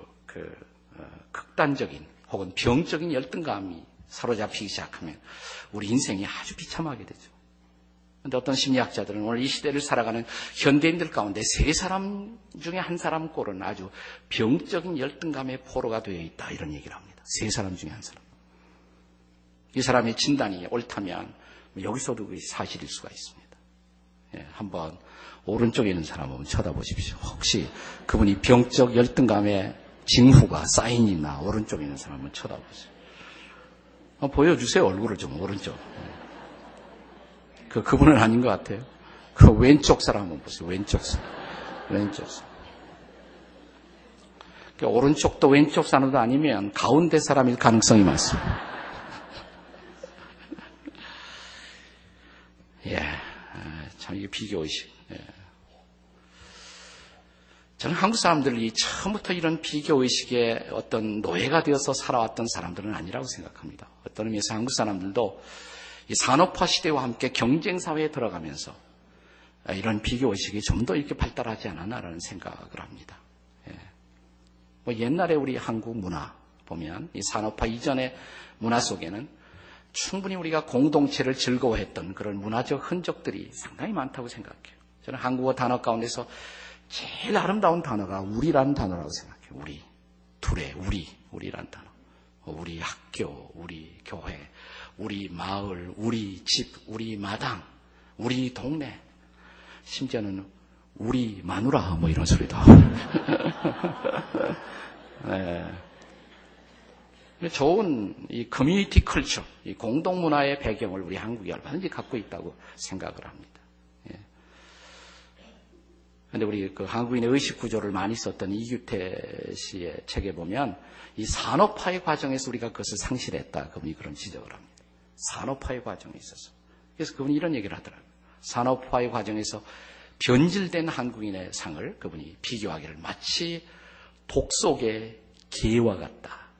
극단적인 혹은 병적인 열등감이 사로잡히기 시작하면 우리 인생이 아주 비참하게 되죠. 그런데 어떤 심리학자들은 오늘 이 시대를 살아가는 현대인들 가운데 3사람 중에 1사람 꼴은 아주 병적인 열등감의 포로가 되어 있다 이런 얘기를 합니다. 3사람 중에 1사람. 이 사람의 진단이 옳다면 여기서도 그게 사실일 수가 있습니다. 예, 한번 오른쪽에 있는 사람 한번 쳐다보십시오. 혹시 그분이 병적 열등감의 징후가 사인이 있나 오른쪽에 있는 사람 한번 쳐다보세요. 보여주세요. 얼굴을 좀 오른쪽. 그분은 아닌 것 같아요. 그 왼쪽 사람 한번 보세요. 왼쪽 사람. 오른쪽도 왼쪽 사람도 아니면 가운데 사람일 가능성이 많습니다. 예, 참 이게 비교의식. 예. 저는 한국 사람들이 처음부터 이런 비교의식의 어떤 노예가 되어서 살아왔던 사람들은 아니라고 생각합니다. 어떤 의미에서 한국 사람들도 이 산업화 시대와 함께 경쟁사회에 들어가면서 이런 비교의식이 좀 더 이렇게 발달하지 않았나라는 생각을 합니다. 예. 옛날에 우리 한국 문화 보면 이 산업화 이전의 문화 속에는 충분히 우리가 공동체를 즐거워했던 그런 문화적 흔적들이 상당히 많다고 생각해요. 저는 한국어 단어 가운데서 제일 아름다운 단어가 우리라는 단어라고 생각해요. 우리. 둘의 우리라는 단어. 우리 학교, 우리 교회, 우리 마을, 우리 집, 우리 마당, 우리 동네. 심지어는 우리 마누라 이런 소리도 하고. 네. 좋은 이 커뮤니티 컬처, 이 공동 문화의 배경을 우리 한국이 얼마든지 갖고 있다고 생각을 합니다. 그런데 우리 한국인의 의식 구조를 많이 썼던 이규태 씨의 책에 보면 이 산업화의 과정에서 우리가 그것을 상실했다. 그분이 그런 지적을 합니다. 산업화의 과정에 있어서. 그래서 그분이 이런 얘기를 하더라고요. 산업화의 과정에서 변질된 한국인의 상을 그분이 비교하기를 마치 독 속의 개와 같다.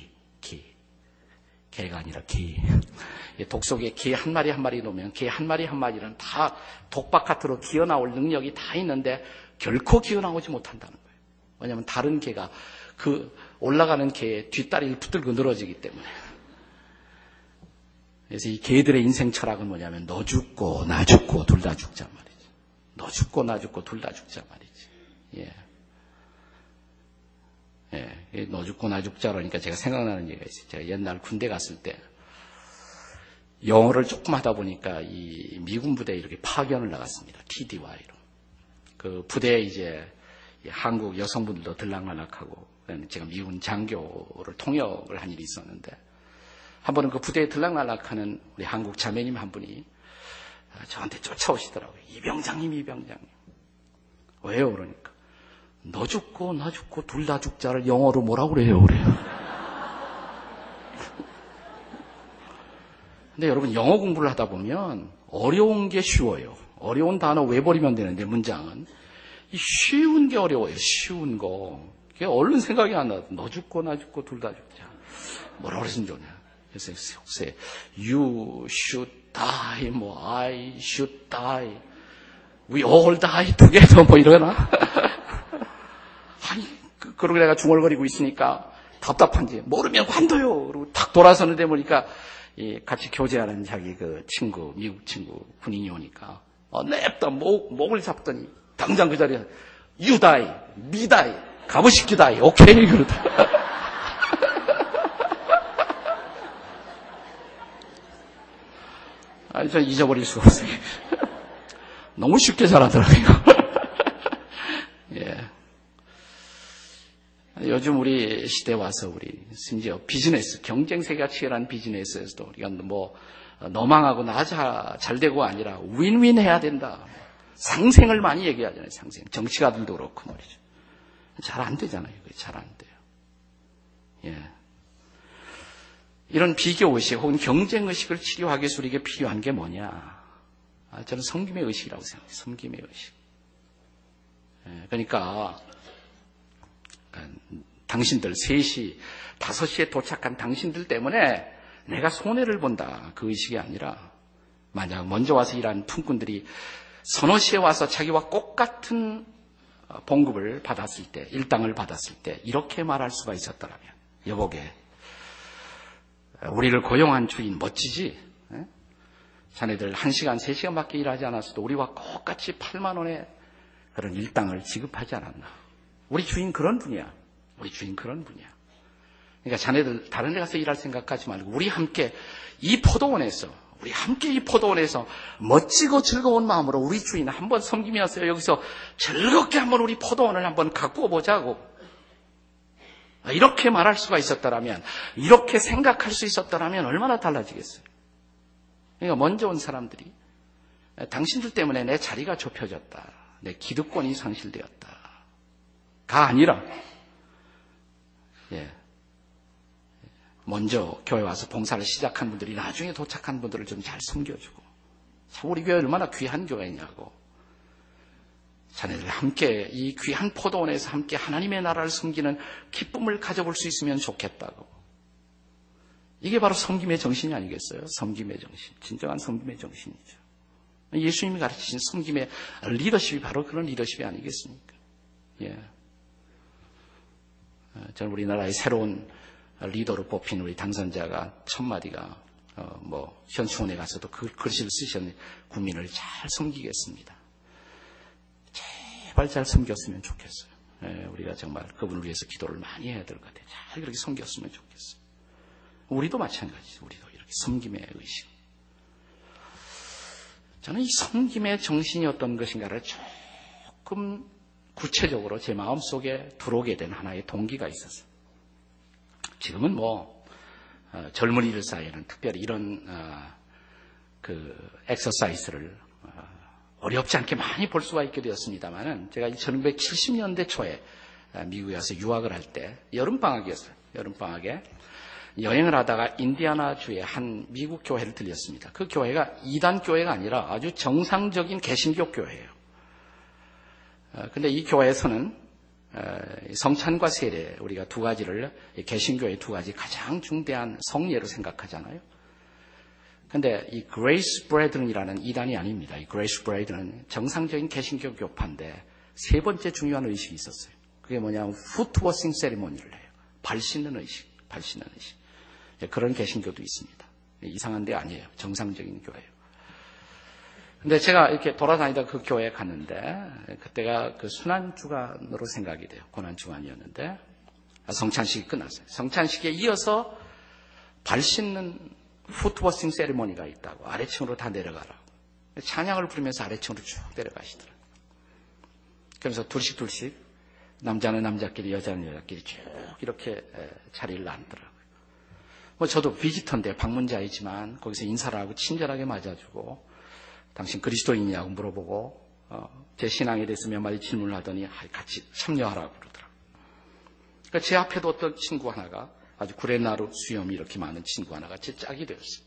개가 아니라 개. 독 속에 개 한 마리 한 마리 놓으면 개 한 마리 한 마리는 다 독바깥으로 기어나올 능력이 다 있는데 결코 기어나오지 못한다는 거예요. 왜냐하면 다른 개가 그 올라가는 개의 뒷다리를 붙들고 늘어지기 때문에. 그래서 이 개들의 인생 철학은 뭐냐면 너 죽고 나 죽고 둘 다 죽자 말이지. 너 죽고 나 죽고 둘 다 죽자 말이지. 예, 너 죽고 나 죽자 그러니까 제가 생각나는 얘기가 있어요. 제가 옛날 군대 갔을 때 영어를 조금 하다 보니까 이 미군 부대에 이렇게 파견을 나갔습니다. TDY로. 그 부대에 이제 한국 여성분들도 들락날락하고 제가 미군 장교를 통역을 한 일이 있었는데 한 번은 그 부대에 들락날락하는 우리 한국 자매님 한 분이 저한테 쫓아오시더라고요. 이병장님. 왜요? 그러니까. 너 죽고 나 죽고 둘 다 죽자를 영어로 뭐라고 그래요? 근데 여러분 영어 공부를 하다 보면 어려운 게 쉬워요. 어려운 단어 외버리면 되는데 문장은 이 쉬운 게 어려워요. 쉬운 거. 그게 얼른 생각이 안 나. 너 죽고 나 죽고 둘 다 죽자. 뭐라고 그랬으면 좋냐. 그래서 혹시 you should die, I should die, we all die together 이러나? 아니, 그러고 내가 중얼거리고 있으니까 답답한지 모르면 관둬요. 그리고 탁 돌아서는데 보니까 같이 교제하는 자기 그 친구, 미국 친구 군인이 오니까 냅다 목을 잡더니 당장 그 자리에 you die, me die, 가부식기 die, 오케이 그러다. 아니, 전 잊어버릴 수가 없어요. 너무 쉽게 잘하더라고요. 예. 요즘 우리 시대에 와서 우리 심지어 비즈니스, 경쟁 세계가 치열한 비즈니스에서도 우리가 너 망하고 나 잘 되고 아니라 윈윈 해야 된다. 상생을 많이 얘기하잖아요. 상생. 정치가들도 그렇고 말이죠. 잘 안 되잖아요. 잘 안 돼요. 예. 이런 비교의식 혹은 경쟁의식을 치료하기 위해서 우리에게 필요한 게 뭐냐? 저는 섬김의 의식이라고 생각해요. 섬김의 의식. 그러니까 당신들 3시, 5시에 도착한 당신들 때문에 내가 손해를 본다. 그 의식이 아니라 만약 먼저 와서 일하는 품꾼들이 서너 시에 와서 자기와 똑같은 봉급을 받았을 때, 일당을 받았을 때 이렇게 말할 수가 있었더라면, 여보게 우리를 고용한 주인 멋지지? 자네들 1시간, 3시간밖에 일하지 않았어도 우리와 똑같이 8만 원의 그런 일당을 지급하지 않았나. 우리 주인 그런 분이야. 우리 주인 그런 분이야. 그러니까 자네들 다른 데 가서 일할 생각하지 말고 우리 함께 이 포도원에서 멋지고 즐거운 마음으로 우리 주인 한번 섬기면서 여기서 즐겁게 한번 우리 포도원을 한번 가꾸어 보자고. 이렇게 말할 수가 있었더라면, 이렇게 생각할 수 있었더라면 얼마나 달라지겠어요. 그러니까 먼저 온 사람들이 당신들 때문에 내 자리가 좁혀졌다. 내 기득권이 상실되었다. 가 아니라 먼저 교회 와서 봉사를 시작한 분들이 나중에 도착한 분들을 좀 잘 섬겨주고, 참 우리 교회 얼마나 귀한 교회냐고. 자네들 함께 이 귀한 포도원에서 함께 하나님의 나라를 섬기는 기쁨을 가져볼 수 있으면 좋겠다고. 이게 바로 섬김의 정신이 아니겠어요? 섬김의 정신. 진정한 섬김의 정신이죠. 예수님이 가르치신 섬김의 리더십이 바로 그런 리더십이 아니겠습니까? 저는 우리나라의 새로운 리더로 뽑힌 우리 당선자가 첫마디가 현충원에 가서도 그 글씨를 쓰셨는데, 국민을 잘 섬기겠습니다. 제발 잘 섬겼으면 좋겠어요. 우리가 정말 그분을 위해서 기도를 많이 해야 될 것 같아요. 잘 그렇게 섬겼으면 좋겠어요. 우리도 마찬가지죠. 우리도 이렇게 섬김의 의식. 저는 이 섬김의 정신이 어떤 것인가를 조금 구체적으로 제 마음속에 들어오게 된 하나의 동기가 있었어요. 지금은 젊은이들 사이에는 특별히 이런 엑서사이즈를 어렵지 않게 많이 볼 수가 있게 되었습니다만은, 제가 1970년대 초에 미국에 와서 유학을 할 때 여름방학이었어요. 여름방학에 여행을 하다가 인디아나주의 한 미국 교회를 들렸습니다. 그 교회가 이단 교회가 아니라 아주 정상적인 개신교 교회예요. 근데 이 교회에서는 성찬과 세례, 우리가 두 가지를, 개신교의 두 가지 가장 중대한 성례로 생각하잖아요. 근데 이 그레이스 브레드런이라는 이단이 아닙니다. 이 그레이스 브레드런은 정상적인 개신교 교파인데 세 번째 중요한 의식이 있었어요. 그게 뭐냐면 푸트워싱 세리머니를 해요. 발 씻는 의식. 그런 개신교도 있습니다. 이상한 데 아니에요. 정상적인 교회예요. 근데 제가 이렇게 돌아다니다 그 교회에 갔는데, 그때가 그 순환주간으로 생각이 돼요. 고난주간이었는데, 성찬식이 끝났어요. 성찬식에 이어서 발 씻는 푸트워싱 세리머니가 있다고, 아래층으로 다 내려가라고. 찬양을 부르면서 아래층으로 쭉 내려가시더라고요. 그래서 둘씩 남자는 남자끼리, 여자는 여자끼리 쭉 이렇게 자리를 앉더라고요. 저도 비지터인데 방문자이지만 거기서 인사를 하고 친절하게 맞아주고, 당신 그리스도인이냐고 물어보고, 제 신앙에 대해서 몇 마디 질문을 하더니 같이 참여하라고 그러더라고요. 그러니까 제 앞에도 어떤 친구 하나가, 아주 구레나루 수염이 이렇게 많은 친구 하나가 제 짝이 되었어요.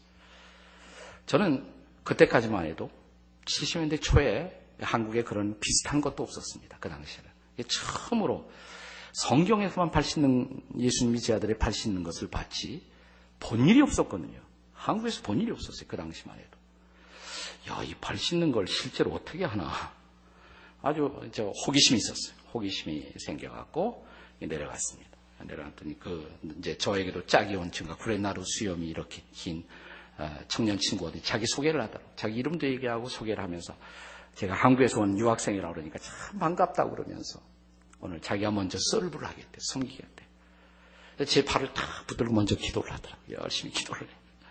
저는 그때까지만 해도 70년대 초에 한국에 그런 비슷한 것도 없었습니다. 그 당시에는. 처음으로 성경에서만 발 씻는, 예수님이 제 아들의 발 씻는 것을 봤지 본 일이 없었거든요. 한국에서 본 일이 없었어요. 그 당시만 해도. 이 발 씻는 걸 실제로 어떻게 하나. 아주 호기심이 있었어요. 호기심이 생겨갖고 내려갔습니다. 내려갔더니 이제 저에게도 짝이 온 친구가 구레나루 수염이 이렇게 긴 청년 친구들이 자기 소개를 하더라고요. 자기 이름도 얘기하고 소개를 하면서, 제가 한국에서 온 유학생이라고 그러니까 참 반갑다고 그러면서 오늘 자기가 먼저 서브를 하겠대, 섬기겠대. 제 발을 탁 붙들고 먼저 기도를 하더라고요. 열심히 기도를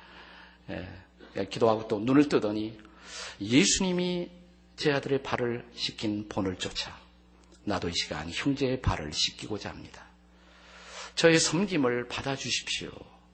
해. 기도하고 또 눈을 뜨더니 예수님이 제 아들의 발을 씻긴 본을 쫓아 나도 이 시간 형제의 발을 씻기고자 합니다. 저의 섬김을 받아주십시오.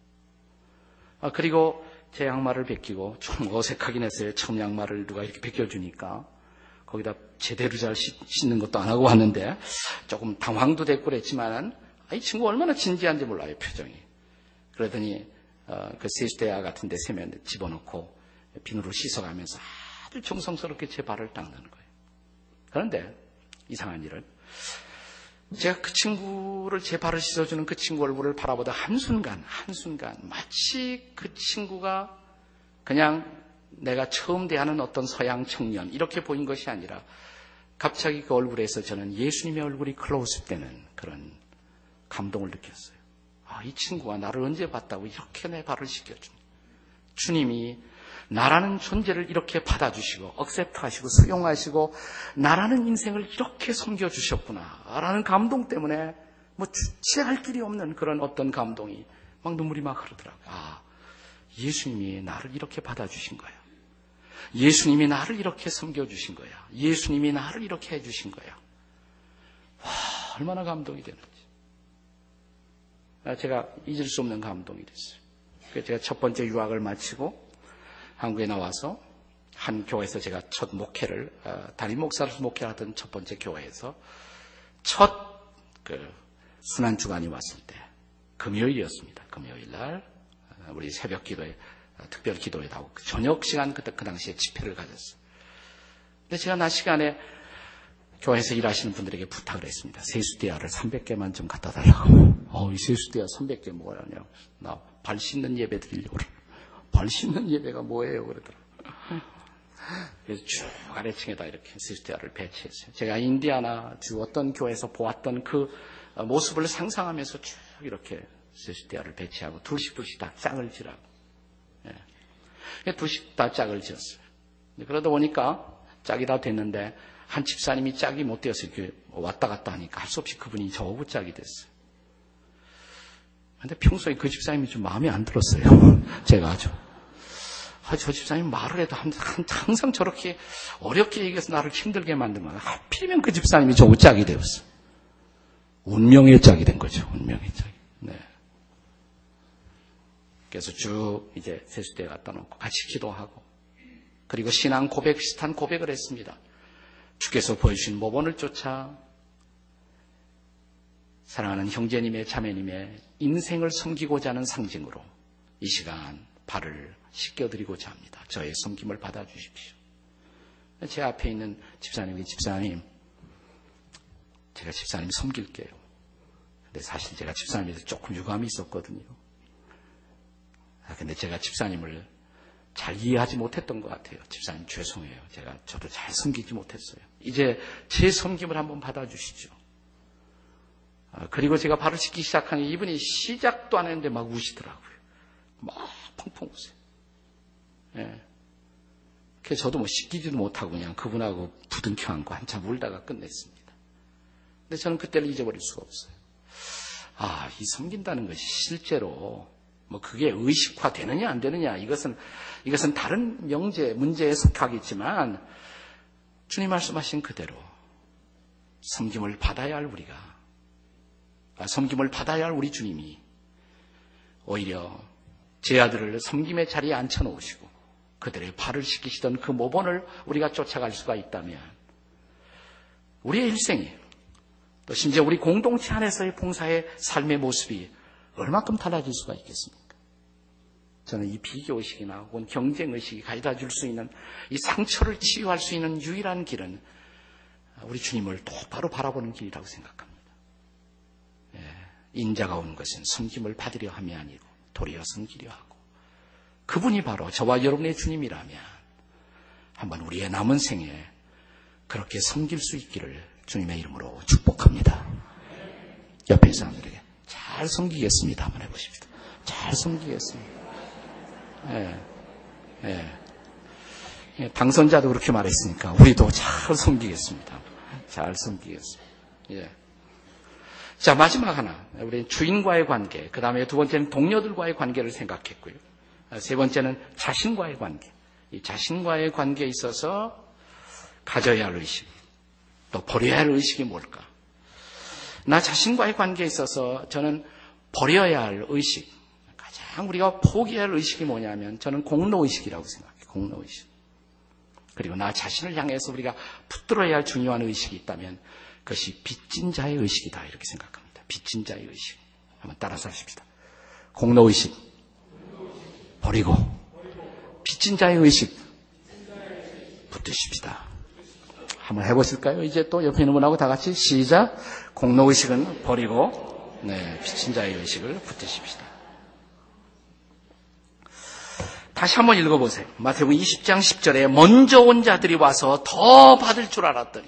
그리고 제 양말을 벗기고, 좀 어색하긴 했어요. 처음 양말을 누가 이렇게 벗겨주니까. 거기다 제대로 잘 씻는 것도 안 하고 왔는데 조금 당황도 됐고 그랬지만, 이 친구 얼마나 진지한지 몰라요, 표정이. 그러더니 그 세수대야 같은 데 세면 집어넣고 비누로 씻어가면서 아주 정성스럽게 제 발을 닦는 거예요. 그런데 이상한 일은 제가 그 친구를 제 발을 씻어주는 그 친구 얼굴을 바라보다 한순간 마치 그 친구가 그냥 내가 처음 대하는 어떤 서양 청년 이렇게 보인 것이 아니라 갑자기 그 얼굴에서 저는 예수님의 얼굴이 클로즈되는 그런 감동을 느꼈어요. 이 친구가 나를 언제 봤다고 이렇게 내 발을 씻겨주니 주님이 나라는 존재를 이렇게 받아주시고 억셉트하시고 수용하시고 나라는 인생을 이렇게 섬겨주셨구나 라는 감동 때문에 주체할 길이 없는 그런 어떤 감동이 막 눈물이 막 흐르더라고요. 예수님이 나를 이렇게 받아주신 거야. 예수님이 나를 이렇게 섬겨주신 거야. 예수님이 나를 이렇게 해주신 거야. 얼마나 감동이 되는지. 제가 잊을 수 없는 감동이 됐어요. 그래서 제가 첫 번째 유학을 마치고 한국에 나와서 한 교회에서 제가 첫 목회를, 담임 목사로서 목회하던 첫 번째 교회에서 첫 순환주간이 왔을 때, 금요일이었습니다. 금요일 날, 우리 새벽 기도에, 특별 기도에 나오고, 저녁 시간 그 당시에 집회를 가졌어요. 근데 제가 낮 시간에 교회에서 일하시는 분들에게 부탁을 했습니다. 세수대야를 300개만 좀 갖다 달라고. 이 세수대야 300개 뭐라냐고. 나 발 씻는 예배 드리려고 그래. 발 씻는 예배가 뭐예요? 그러더라고요. 그래서 쭉 아래층에다 이렇게 세수대야를 배치했어요. 제가 인디아나 주 어떤 교회에서 보았던 그 모습을 상상하면서 쭉 이렇게 세수대야를 배치하고 둘씩 다 짝을 지라고. 둘씩 다 짝을 지었어요. 그러다 보니까 짝이 다 됐는데 한 집사님이 짝이 못 되어서 이렇게 왔다 갔다 하니까 할 수 없이 그분이 저하고 짝이 됐어요. 근데 평소에 그 집사님이 좀 마음에 안 들었어요. 제가 저 집사님 말을 해도 항상 저렇게 어렵게 얘기해서 나를 힘들게 만들면 하필이면 그 집사님이 저하고 짝이 되었어요. 운명의 짝이 된 거죠. 운명의 짝이. 네. 그래서 쭉 이제 세수대에 갖다 놓고 같이 기도하고 그리고 신앙 고백 비슷한 고백을 했습니다. 주께서 보여주신 모본을 쫓아 사랑하는 형제님의 자매님의 인생을 섬기고자 하는 상징으로 이 시간 발을 씻겨드리고자 합니다. 저의 섬김을 받아주십시오. 제 앞에 있는 집사님이 집사님, 제가 집사님 섬길게요. 근데 사실 제가 집사님에서 조금 유감이 있었거든요. 근데 제가 집사님을 잘 이해하지 못했던 것 같아요. 집사님 죄송해요. 저도 잘 섬기지 못했어요. 이제 제 섬김을 한번 받아주시죠. 그리고 제가 발을 씻기 시작하니 이분이 시작도 안 했는데 막 우시더라고요. 막 펑펑 우세요. 예. 그래서 저도 씻기지도 못하고 그냥 그분하고 부둥켜 안고 한참 울다가 끝냈습니다. 근데 저는 그때를 잊어버릴 수가 없어요. 이 섬긴다는 것이 실제로 그게 의식화 되느냐 안 되느냐 이것은 다른 문제에 속하겠지만 주님 말씀하신 그대로 섬김을 받아야 할 우리 주님이 오히려 제 아들을 섬김의 자리에 앉혀놓으시고 그들의 발을 씻기시던 그 모본을 우리가 쫓아갈 수가 있다면 우리의 일생이 또 심지어 우리 공동체 안에서의 봉사의 삶의 모습이 얼마큼 달라질 수가 있겠습니까? 저는 이 비교의식이나 혹은 경쟁의식이 가져다 줄 수 있는 이 상처를 치유할 수 있는 유일한 길은 우리 주님을 똑바로 바라보는 길이라고 생각합니다. 인자가 오는 것은 섬김을 받으려 함이 아니고 도리어 섬기려 하고 그분이 바로 저와 여러분의 주님이라면 한번 우리의 남은 생에 그렇게 섬길 수 있기를 주님의 이름으로 축복합니다. 옆에 사람들에게 잘 섬기겠습니다. 한번 해보십시오. 잘 섬기겠습니다. 당선자도 그렇게 말했으니까 우리도 잘 섬기겠습니다. 잘 섬기겠습니다. 자, 마지막 하나. 우리는 주인과의 관계, 그 다음에 두 번째는 동료들과의 관계를 생각했고요. 세 번째는 자신과의 관계. 이 자신과의 관계에 있어서 가져야 할 의식, 또 버려야 할 의식이 뭘까? 나 자신과의 관계에 있어서 저는 버려야 할 의식, 가장 우리가 포기해야 할 의식이 뭐냐면 저는 공로의식이라고 생각해요. 공로의식. 그리고 나 자신을 향해서 우리가 붙들어야 할 중요한 의식이 있다면 그것이 빚진 자의 의식이다 이렇게 생각합니다. 빚진 자의 의식. 한번 따라서 하십시다. 공로의식 버리고 빚진 자의 의식 붙드십시다. 한번 해보실까요? 이제 또 옆에 있는 분하고 다 같이 시작. 공로의식은 버리고 빚진 자의 의식을 붙드십시다. 다시 한번 읽어보세요. 마태복음 20장 10절에 먼저 온 자들이 와서 더 받을 줄 알았더니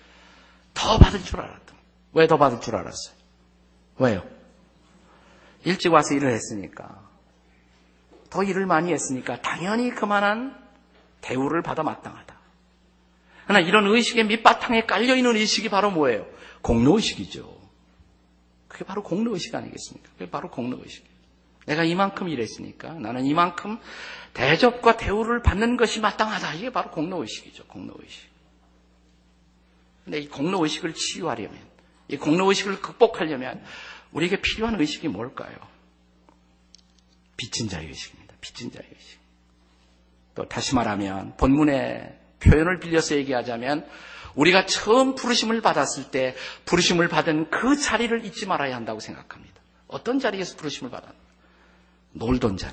왜 더 받을 줄 알았어요? 왜요? 일찍 와서 일을 했으니까, 더 일을 많이 했으니까 당연히 그만한 대우를 받아 마땅하다. 그러나 이런 의식의 밑바탕에 깔려있는 의식이 바로 뭐예요? 공로의식이죠. 그게 바로 공로의식 아니겠습니까? 그게 바로 공로의식이에요. 내가 이만큼 일했으니까 나는 이만큼 대접과 대우를 받는 것이 마땅하다. 이게 바로 공로의식이죠. 공로의식. 근데 이 공로의식을 치유하려면, 이 공로의식을 극복하려면 우리에게 필요한 의식이 뭘까요? 빚진 자의 의식입니다. 빚진 자의 의식. 또 다시 말하면 본문의 표현을 빌려서 얘기하자면 우리가 처음 부르심을 받았을 때 부르심을 받은 그 자리를 잊지 말아야 한다고 생각합니다. 어떤 자리에서 부르심을 받았나? 놀던 자리.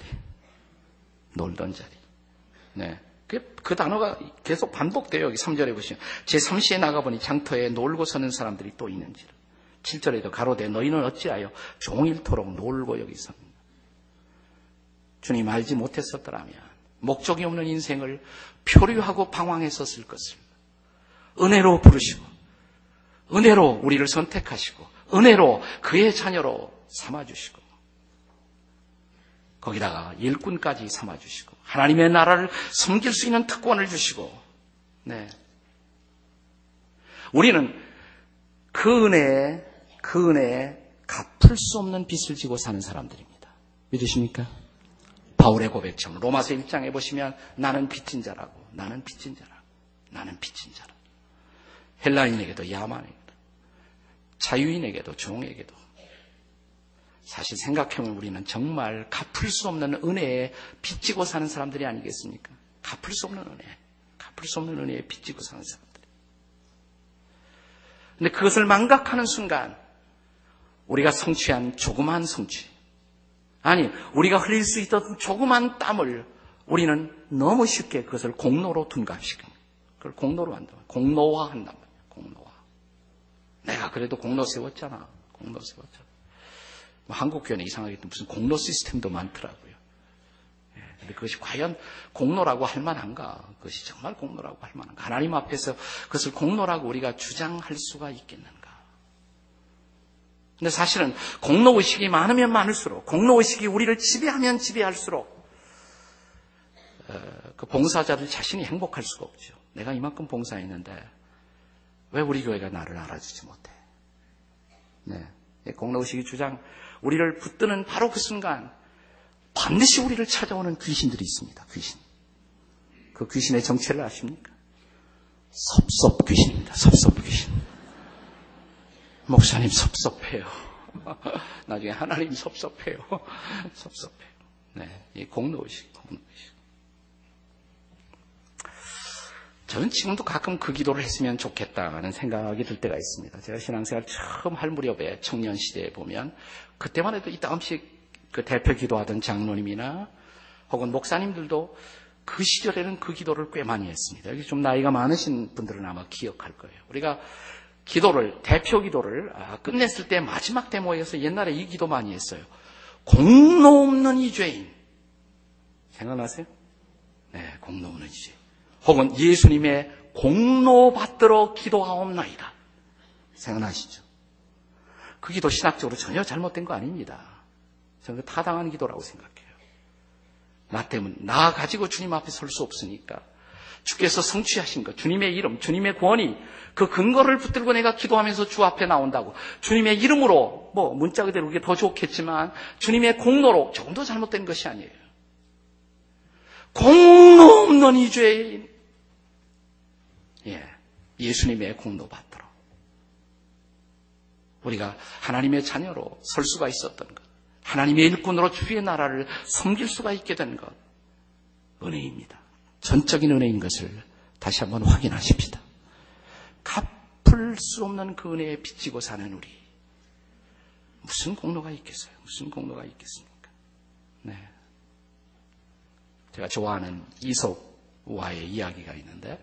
네. 그 단어가 계속 반복돼요. 여기 3절에 보시면. 제3시에 나가보니 장터에 놀고 서는 사람들이 또 있는지라. 7절에도 가로되 너희는 어찌하여 종일토록 놀고 여기 섭니다. 주님 알지 못했었더라면 목적이 없는 인생을 표류하고 방황했었을 것입니다. 은혜로 부르시고 은혜로 우리를 선택하시고 은혜로 그의 자녀로 삼아주시고 거기다가 일꾼까지 삼아주시고 하나님의 나라를 섬길 수 있는 특권을 주시고 네. 우리는 그 은혜에 갚을 수 없는 빚을 지고 사는 사람들입니다. 믿으십니까? 바울의 고백처럼 로마서 1장에 보시면 나는 빚진 자라고 헬라인에게도 야만에게도 자유인에게도 종에게도 사실 생각해보면 우리는 정말 갚을 수 없는 은혜에 빚지고 사는 사람들이 아니겠습니까? 갚을 수 없는 은혜에 빚지고 사는 사람들. 근데 그것을 망각하는 순간 우리가 성취한 조그만 성취, 아니 우리가 흘릴 수 있던 조그만 땀을 우리는 너무 쉽게 그것을 공로로 둔갑시킵니다. 그걸 공로로 한단 말이에요. 공로화한단 말이에요. 공로화. 내가 그래도 공로 세웠잖아. 한국교회는 이상하게 무슨 공로 시스템도 많더라고요. 근데 그것이 과연 공로라고 할 만한가? 그것이 정말 공로라고 할 만한가? 하나님 앞에서 그것을 공로라고 우리가 주장할 수가 있겠는가? 근데 사실은 공로의식이 많으면 많을수록, 공로의식이 우리를 지배하면 지배할수록 그 봉사자들 자신이 행복할 수가 없죠. 내가 이만큼 봉사했는데 왜 우리 교회가 나를 알아주지 못해? 네, 공로의식이 우리를 붙드는 바로 그 순간 반드시 우리를 찾아오는 귀신들이 있습니다. 귀신. 그 귀신의 정체를 아십니까? 섭섭 귀신입니다. 섭섭 귀신. 목사님 섭섭해요. 나중에 하나님 섭섭해요. 네, 이 공로의식. 저는 지금도 가끔 그 기도를 했으면 좋겠다는 생각이 들 때가 있습니다. 제가 신앙생활 처음 할 무렵에 청년 시대에 보면 그때만 해도 이따금씩 그 대표 기도하던 장로님이나 혹은 목사님들도 그 시절에는 그 기도를 꽤 많이 했습니다. 여기 좀 나이가 많으신 분들은 아마 기억할 거예요. 우리가 대표 기도를 끝냈을 때 마지막 대목에서 옛날에 이 기도 많이 했어요. 공로 없는 이 죄인. 생각나세요? 네, 공로 없는 이 죄인. 혹은 예수님의 공로 받들어 기도하옵나이다. 생각나시죠? 그 기도 신학적으로 전혀 잘못된 거 아닙니다. 저는 타당한 기도라고 생각해요. 나 때문에, 나 가지고 주님 앞에 설 수 없으니까 주께서 성취하신 것, 주님의 이름, 주님의 권위, 그 근거를 붙들고 내가 기도하면서 주 앞에 나온다고. 주님의 이름으로, 문자 그대로 그게 더 좋겠지만 주님의 공로로 조금 더 잘못된 것이 아니에요. 공로 없는 이 죄인. 예수님의 공로 받들어 우리가 하나님의 자녀로 설 수가 있었던 것, 하나님의 일꾼으로 주의 나라를 섬길 수가 있게 된 것, 은혜입니다. 전적인 은혜인 것을 다시 한번 확인하십시다. 갚을 수 없는 그 은혜에 빚지고 사는 우리, 무슨 공로가 있겠어요? 무슨 공로가 있겠습니까? 네. 제가 좋아하는 이솝 우화의 이야기가 있는데,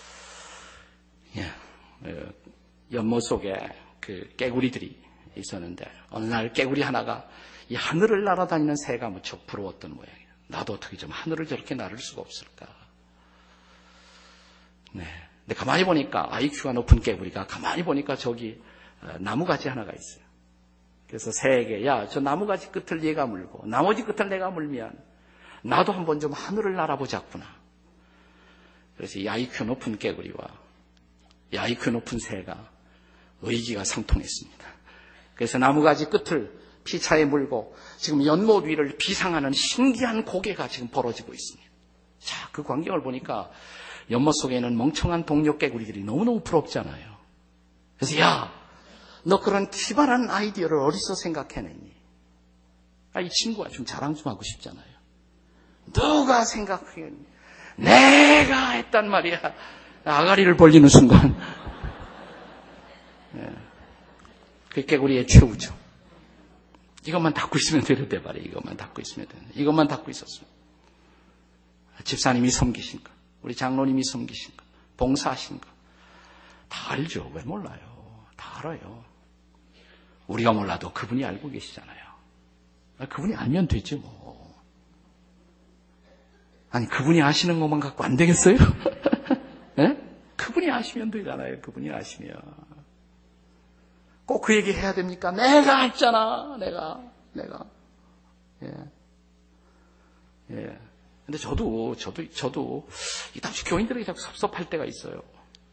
연못 속에 그 깨구리들이 있었는데 어느 날 깨구리 하나가 이 하늘을 날아다니는 새가 무척 부러웠던 모양이에요. 나도 어떻게 좀 하늘을 저렇게 나를 수가 없을까. 네. 근데 가만히 보니까 IQ가 높은 깨구리가 가만히 보니까 저기 나무가지 하나가 있어요. 그래서 새에게 야, 저 나무가지 끝을 얘가 물고 나머지 끝을 내가 물면 나도 한번 좀 하늘을 날아보자꾸나. 그래서 이 IQ 높은 깨구리와 이 IQ 높은 새가 의기가 상통했습니다. 그래서 나무가지 끝을 피차에 물고 지금 연못 위를 비상하는 신기한 고개가 지금 벌어지고 있습니다. 자, 그 광경을 보니까 연못 속에 있는 멍청한 동료 깨구리들이 너무너무 부럽잖아요. 그래서 야, 너 그런 기발한 아이디어를 어디서 생각해냈니? 이 친구가 좀 자랑 좀 하고 싶잖아요. 누가 생각하겠니? 내가 했단 말이야. 아가리를 벌리는 순간 그 깨구리의 최후죠. 이것만 닫고 있으면 되는데 말이에요. 이것만 닫고 있으면 되는데 이것만 닫고 있었어요. 집사님이 섬기신 거, 우리 장로님이 섬기신 거, 봉사하신 거 다 알죠. 왜 몰라요? 다 알아요. 우리가 몰라도 그분이 알고 계시잖아요. 그분이 알면 되지 뭐. 아니 그분이 아시는 것만 갖고 안 되겠어요? 네? 그분이 아시면 되잖아요. 그분이 아시면. 꼭 그 얘기 해야 됩니까? 내가 했잖아. 내가. 예. 근데 저도 이 당시 교인들에게 자꾸 섭섭할 때가 있어요.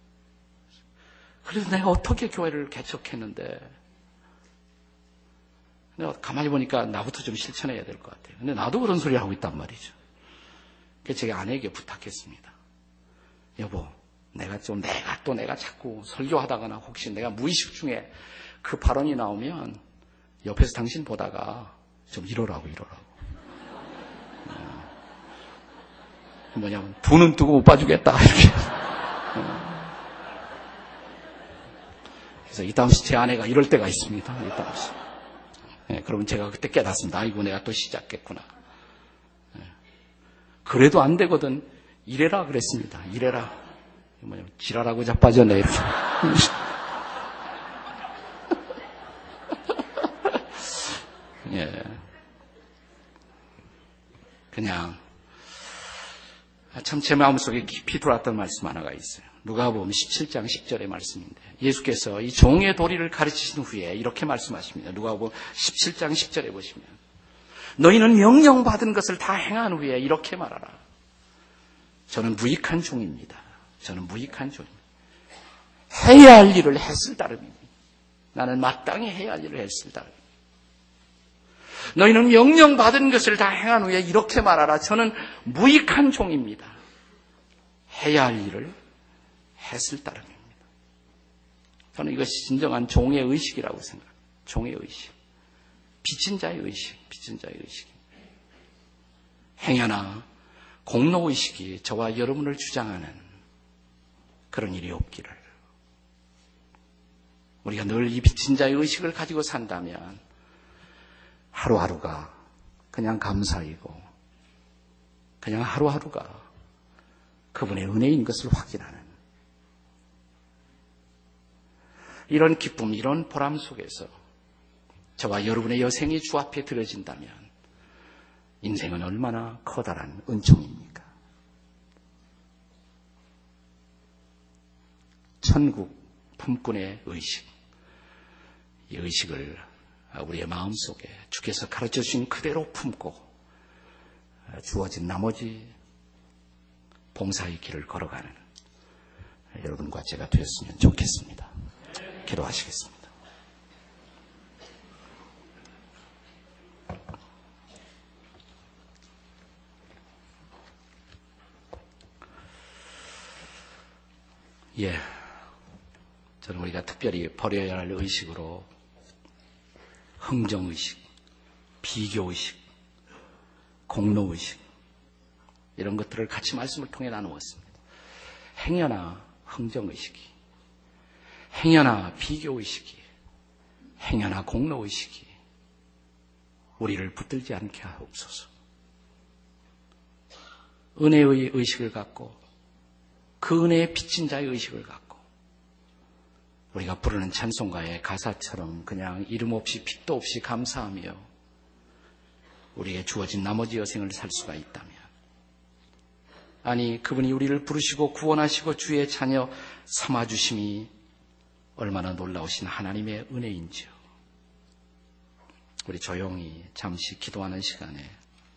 그래서 내가 어떻게 교회를 개척했는데. 내가 가만히 보니까 나부터 좀 실천해야 될 것 같아요. 근데 나도 그런 소리 하고 있단 말이죠. 그래서 제가 아내에게 부탁했습니다. 여보, 내가 자꾸 설교하다거나 혹시 내가 무의식 중에 그 발언이 나오면 옆에서 당신 보다가 좀 이러라고. 뭐냐면 두 눈 뜨고 못 봐주겠다 이렇게. 그래서 이따금씩 제 아내가 이럴 때가 있습니다. 이따금씩. 그러면 제가 그때 깨닫습니다. 아이고 내가 또 시작했구나. 그래도 안 되거든. 이래라 그랬습니다. 이래라. 뭐냐면 지랄하고 자빠졌네 이렇게. 예. 그냥 참 제 마음속에 깊이 들어왔던 말씀 하나가 있어요. 누가복음 17장 10절의 말씀인데 예수께서 이 종의 도리를 가르치신 후에 이렇게 말씀하십니다. 누가복음 17장 10절에 보시면 너희는 명령받은 것을 다 행한 후에 이렇게 말하라. 저는 무익한 종입니다. 해야 할 일을 했을 따름입니다. 나는 마땅히 해야 할 일을 했을 따름입니다. 너희는 명령받은 것을 다 행한 후에 이렇게 말하라. 저는 무익한 종입니다. 해야 할 일을 했을 따름입니다. 저는 이것이 진정한 종의 의식이라고 생각합니다. 종의 의식. 빚진 자의 의식. 행여나 공로의식이 저와 여러분을 주장하는 그런 일이 없기를. 우리가 늘 이 빚진 자의 의식을 가지고 산다면 하루하루가 그냥 감사이고 그냥 하루하루가 그분의 은혜인 것을 확인하는 이런 기쁨, 이런 보람 속에서 저와 여러분의 여생이 주 앞에 드려진다면 인생은 얼마나 커다란 은총입니까? 천국 품꾼의 의식, 이 의식을 우리의 마음속에 주께서 가르쳐 주신 그대로 품고 주어진 나머지 봉사의 길을 걸어가는 여러분과 제가 되었으면 좋겠습니다. 기도하시겠습니다. 저는 우리가 특별히 버려야 할 의식으로 흥정의식, 비교의식, 공로의식 이런 것들을 같이 말씀을 통해 나누었습니다. 행여나 흥정의식이, 행여나 비교의식이, 행여나 공로의식이 우리를 붙들지 않게 하옵소서. 은혜의 의식을 갖고 그 은혜에 빚진 자의 의식을 갖고 우리가 부르는 찬송가의 가사처럼 그냥 이름 없이 빚도 없이 감사하며 우리에게 주어진 나머지 여생을 살 수가 있다면, 아니 그분이 우리를 부르시고 구원하시고 주의 자녀 삼아주심이 얼마나 놀라우신 하나님의 은혜인지요. 우리 조용히 잠시 기도하는 시간에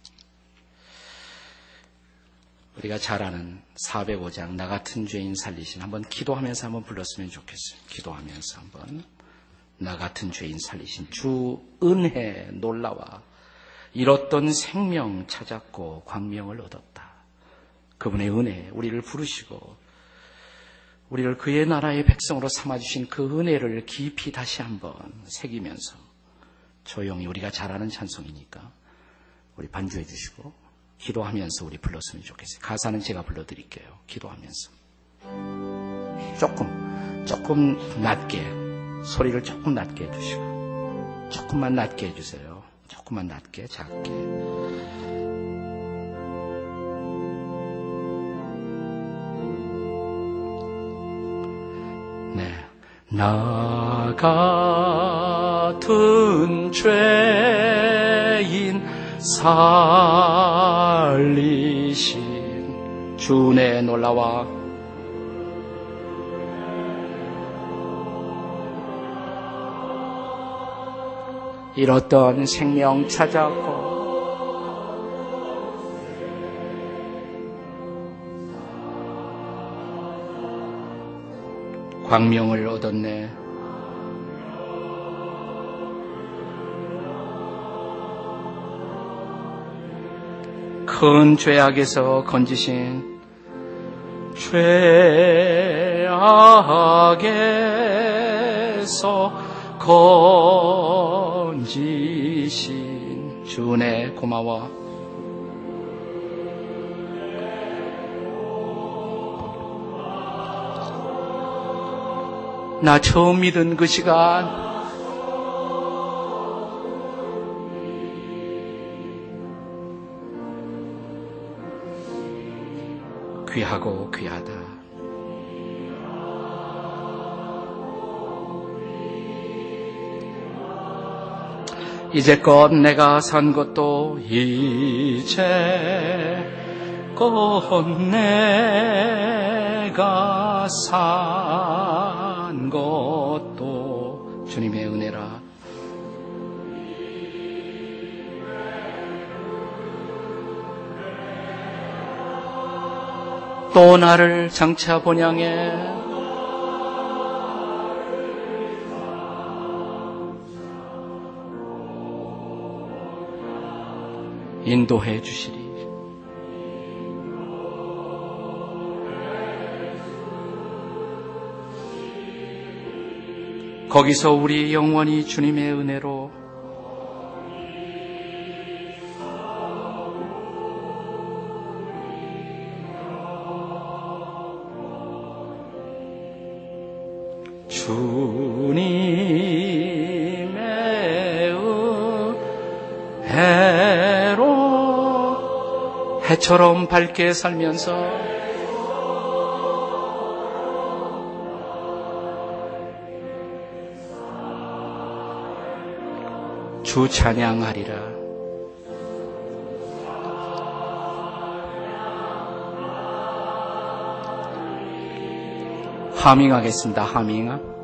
우리가 잘 아는 405장 나 같은 죄인 살리신 한번 기도하면서 한번 불렀으면 좋겠어요. 기도하면서 한번 나 같은 죄인 살리신 주 은혜 놀라와 잃었던 생명 찾았고 광명을 얻었다. 그분의 은혜 우리를 부르시고 우리를 그의 나라의 백성으로 삼아주신 그 은혜를 깊이 다시 한번 새기면서 조용히 우리가 잘 아는 찬송이니까 우리 반주해 주시고 기도하면서 우리 불렀으면 좋겠어요. 가사는 제가 불러드릴게요. 기도하면서 조금 낮게 소리를 조금 낮게 해주시고 조금만 낮게 해주세요. 조금만 낮게 작게. 네, 나 같은 죄인 살리신 주 은혜 놀라와 잃었던 생명 찾았고 광명을 얻었네. 큰 죄악에서 건지신 죄악에서 건지신 주 은혜 고마워. 나 처음 믿은 그 시간 귀하고 귀하다. 이제껏 내가 산 것도 이제껏 내가 산 것도 주님의 은혜라. 또 나를 장차 본향에 인도해 주시리. 거기서 우리 영원히 주님의 은혜로 주님의 은혜로 해처럼 밝게 살면서 주 찬양하리라. 하밍하겠습니다. 하밍.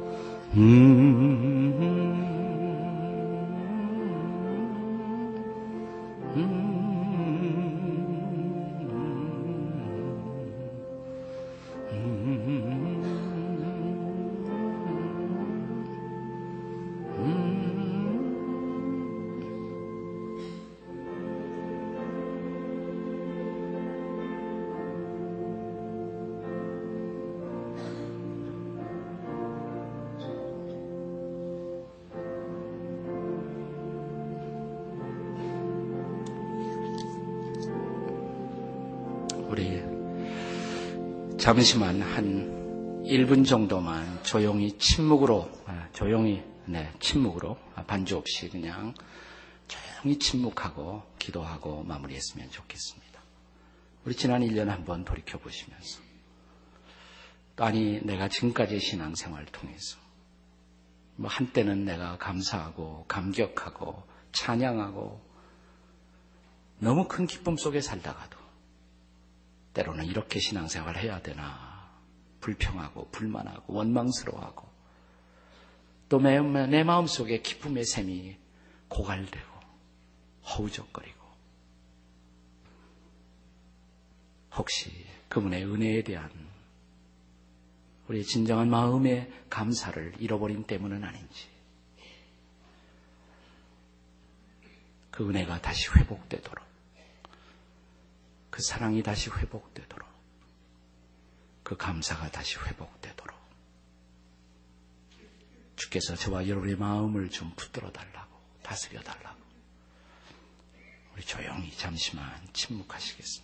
우리 잠시만 한 1분 정도만 조용히 침묵으로 반주 없이 그냥 조용히 침묵하고 기도하고 마무리했으면 좋겠습니다. 우리 지난 1년 한번 돌이켜보시면서 또 아니 내가 지금까지의 신앙생활을 통해서 뭐 한때는 내가 감사하고 감격하고 찬양하고 너무 큰 기쁨 속에 살다가도 때로는 이렇게 신앙생활을 해야 되나 불평하고 불만하고 원망스러워하고 또 내 마음속에 기쁨의 샘이 고갈되고 허우적거리고 혹시 그분의 은혜에 대한 우리의 진정한 마음의 감사를 잃어버린 때문은 아닌지 그 은혜가 다시 회복되도록 그 사랑이 다시 회복되도록 그 감사가 다시 회복되도록 주께서 저와 여러분의 마음을 좀 붙들어 달라고 다스려 달라고 우리 조용히 잠시만 침묵하시겠습니다.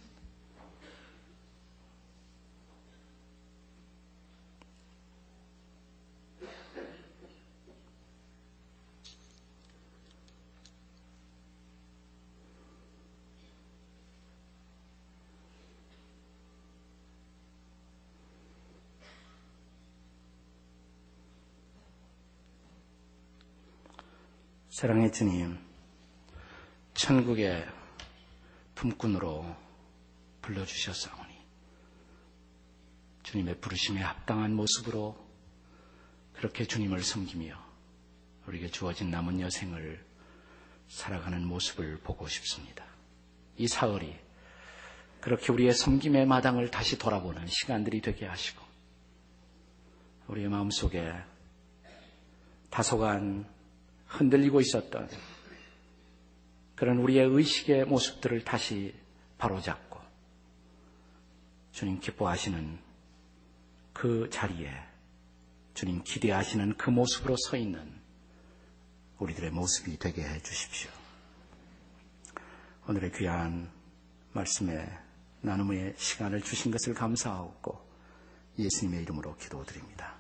사랑의 주님, 천국의 품꾼으로 불러주셨사오니 주님의 부르심에 합당한 모습으로 그렇게 주님을 섬기며 우리에게 주어진 남은 여생을 살아가는 모습을 보고 싶습니다. 이 사흘이 그렇게 우리의 섬김의 마당을 다시 돌아보는 시간들이 되게 하시고 우리의 마음속에 다소간 흔들리고 있었던 그런 우리의 의식의 모습들을 다시 바로잡고 주님 기뻐하시는 그 자리에 주님 기대하시는 그 모습으로 서 있는 우리들의 모습이 되게 해 주십시오. 오늘의 귀한 말씀의 나눔의 시간을 주신 것을 감사하고 예수님의 이름으로 기도드립니다.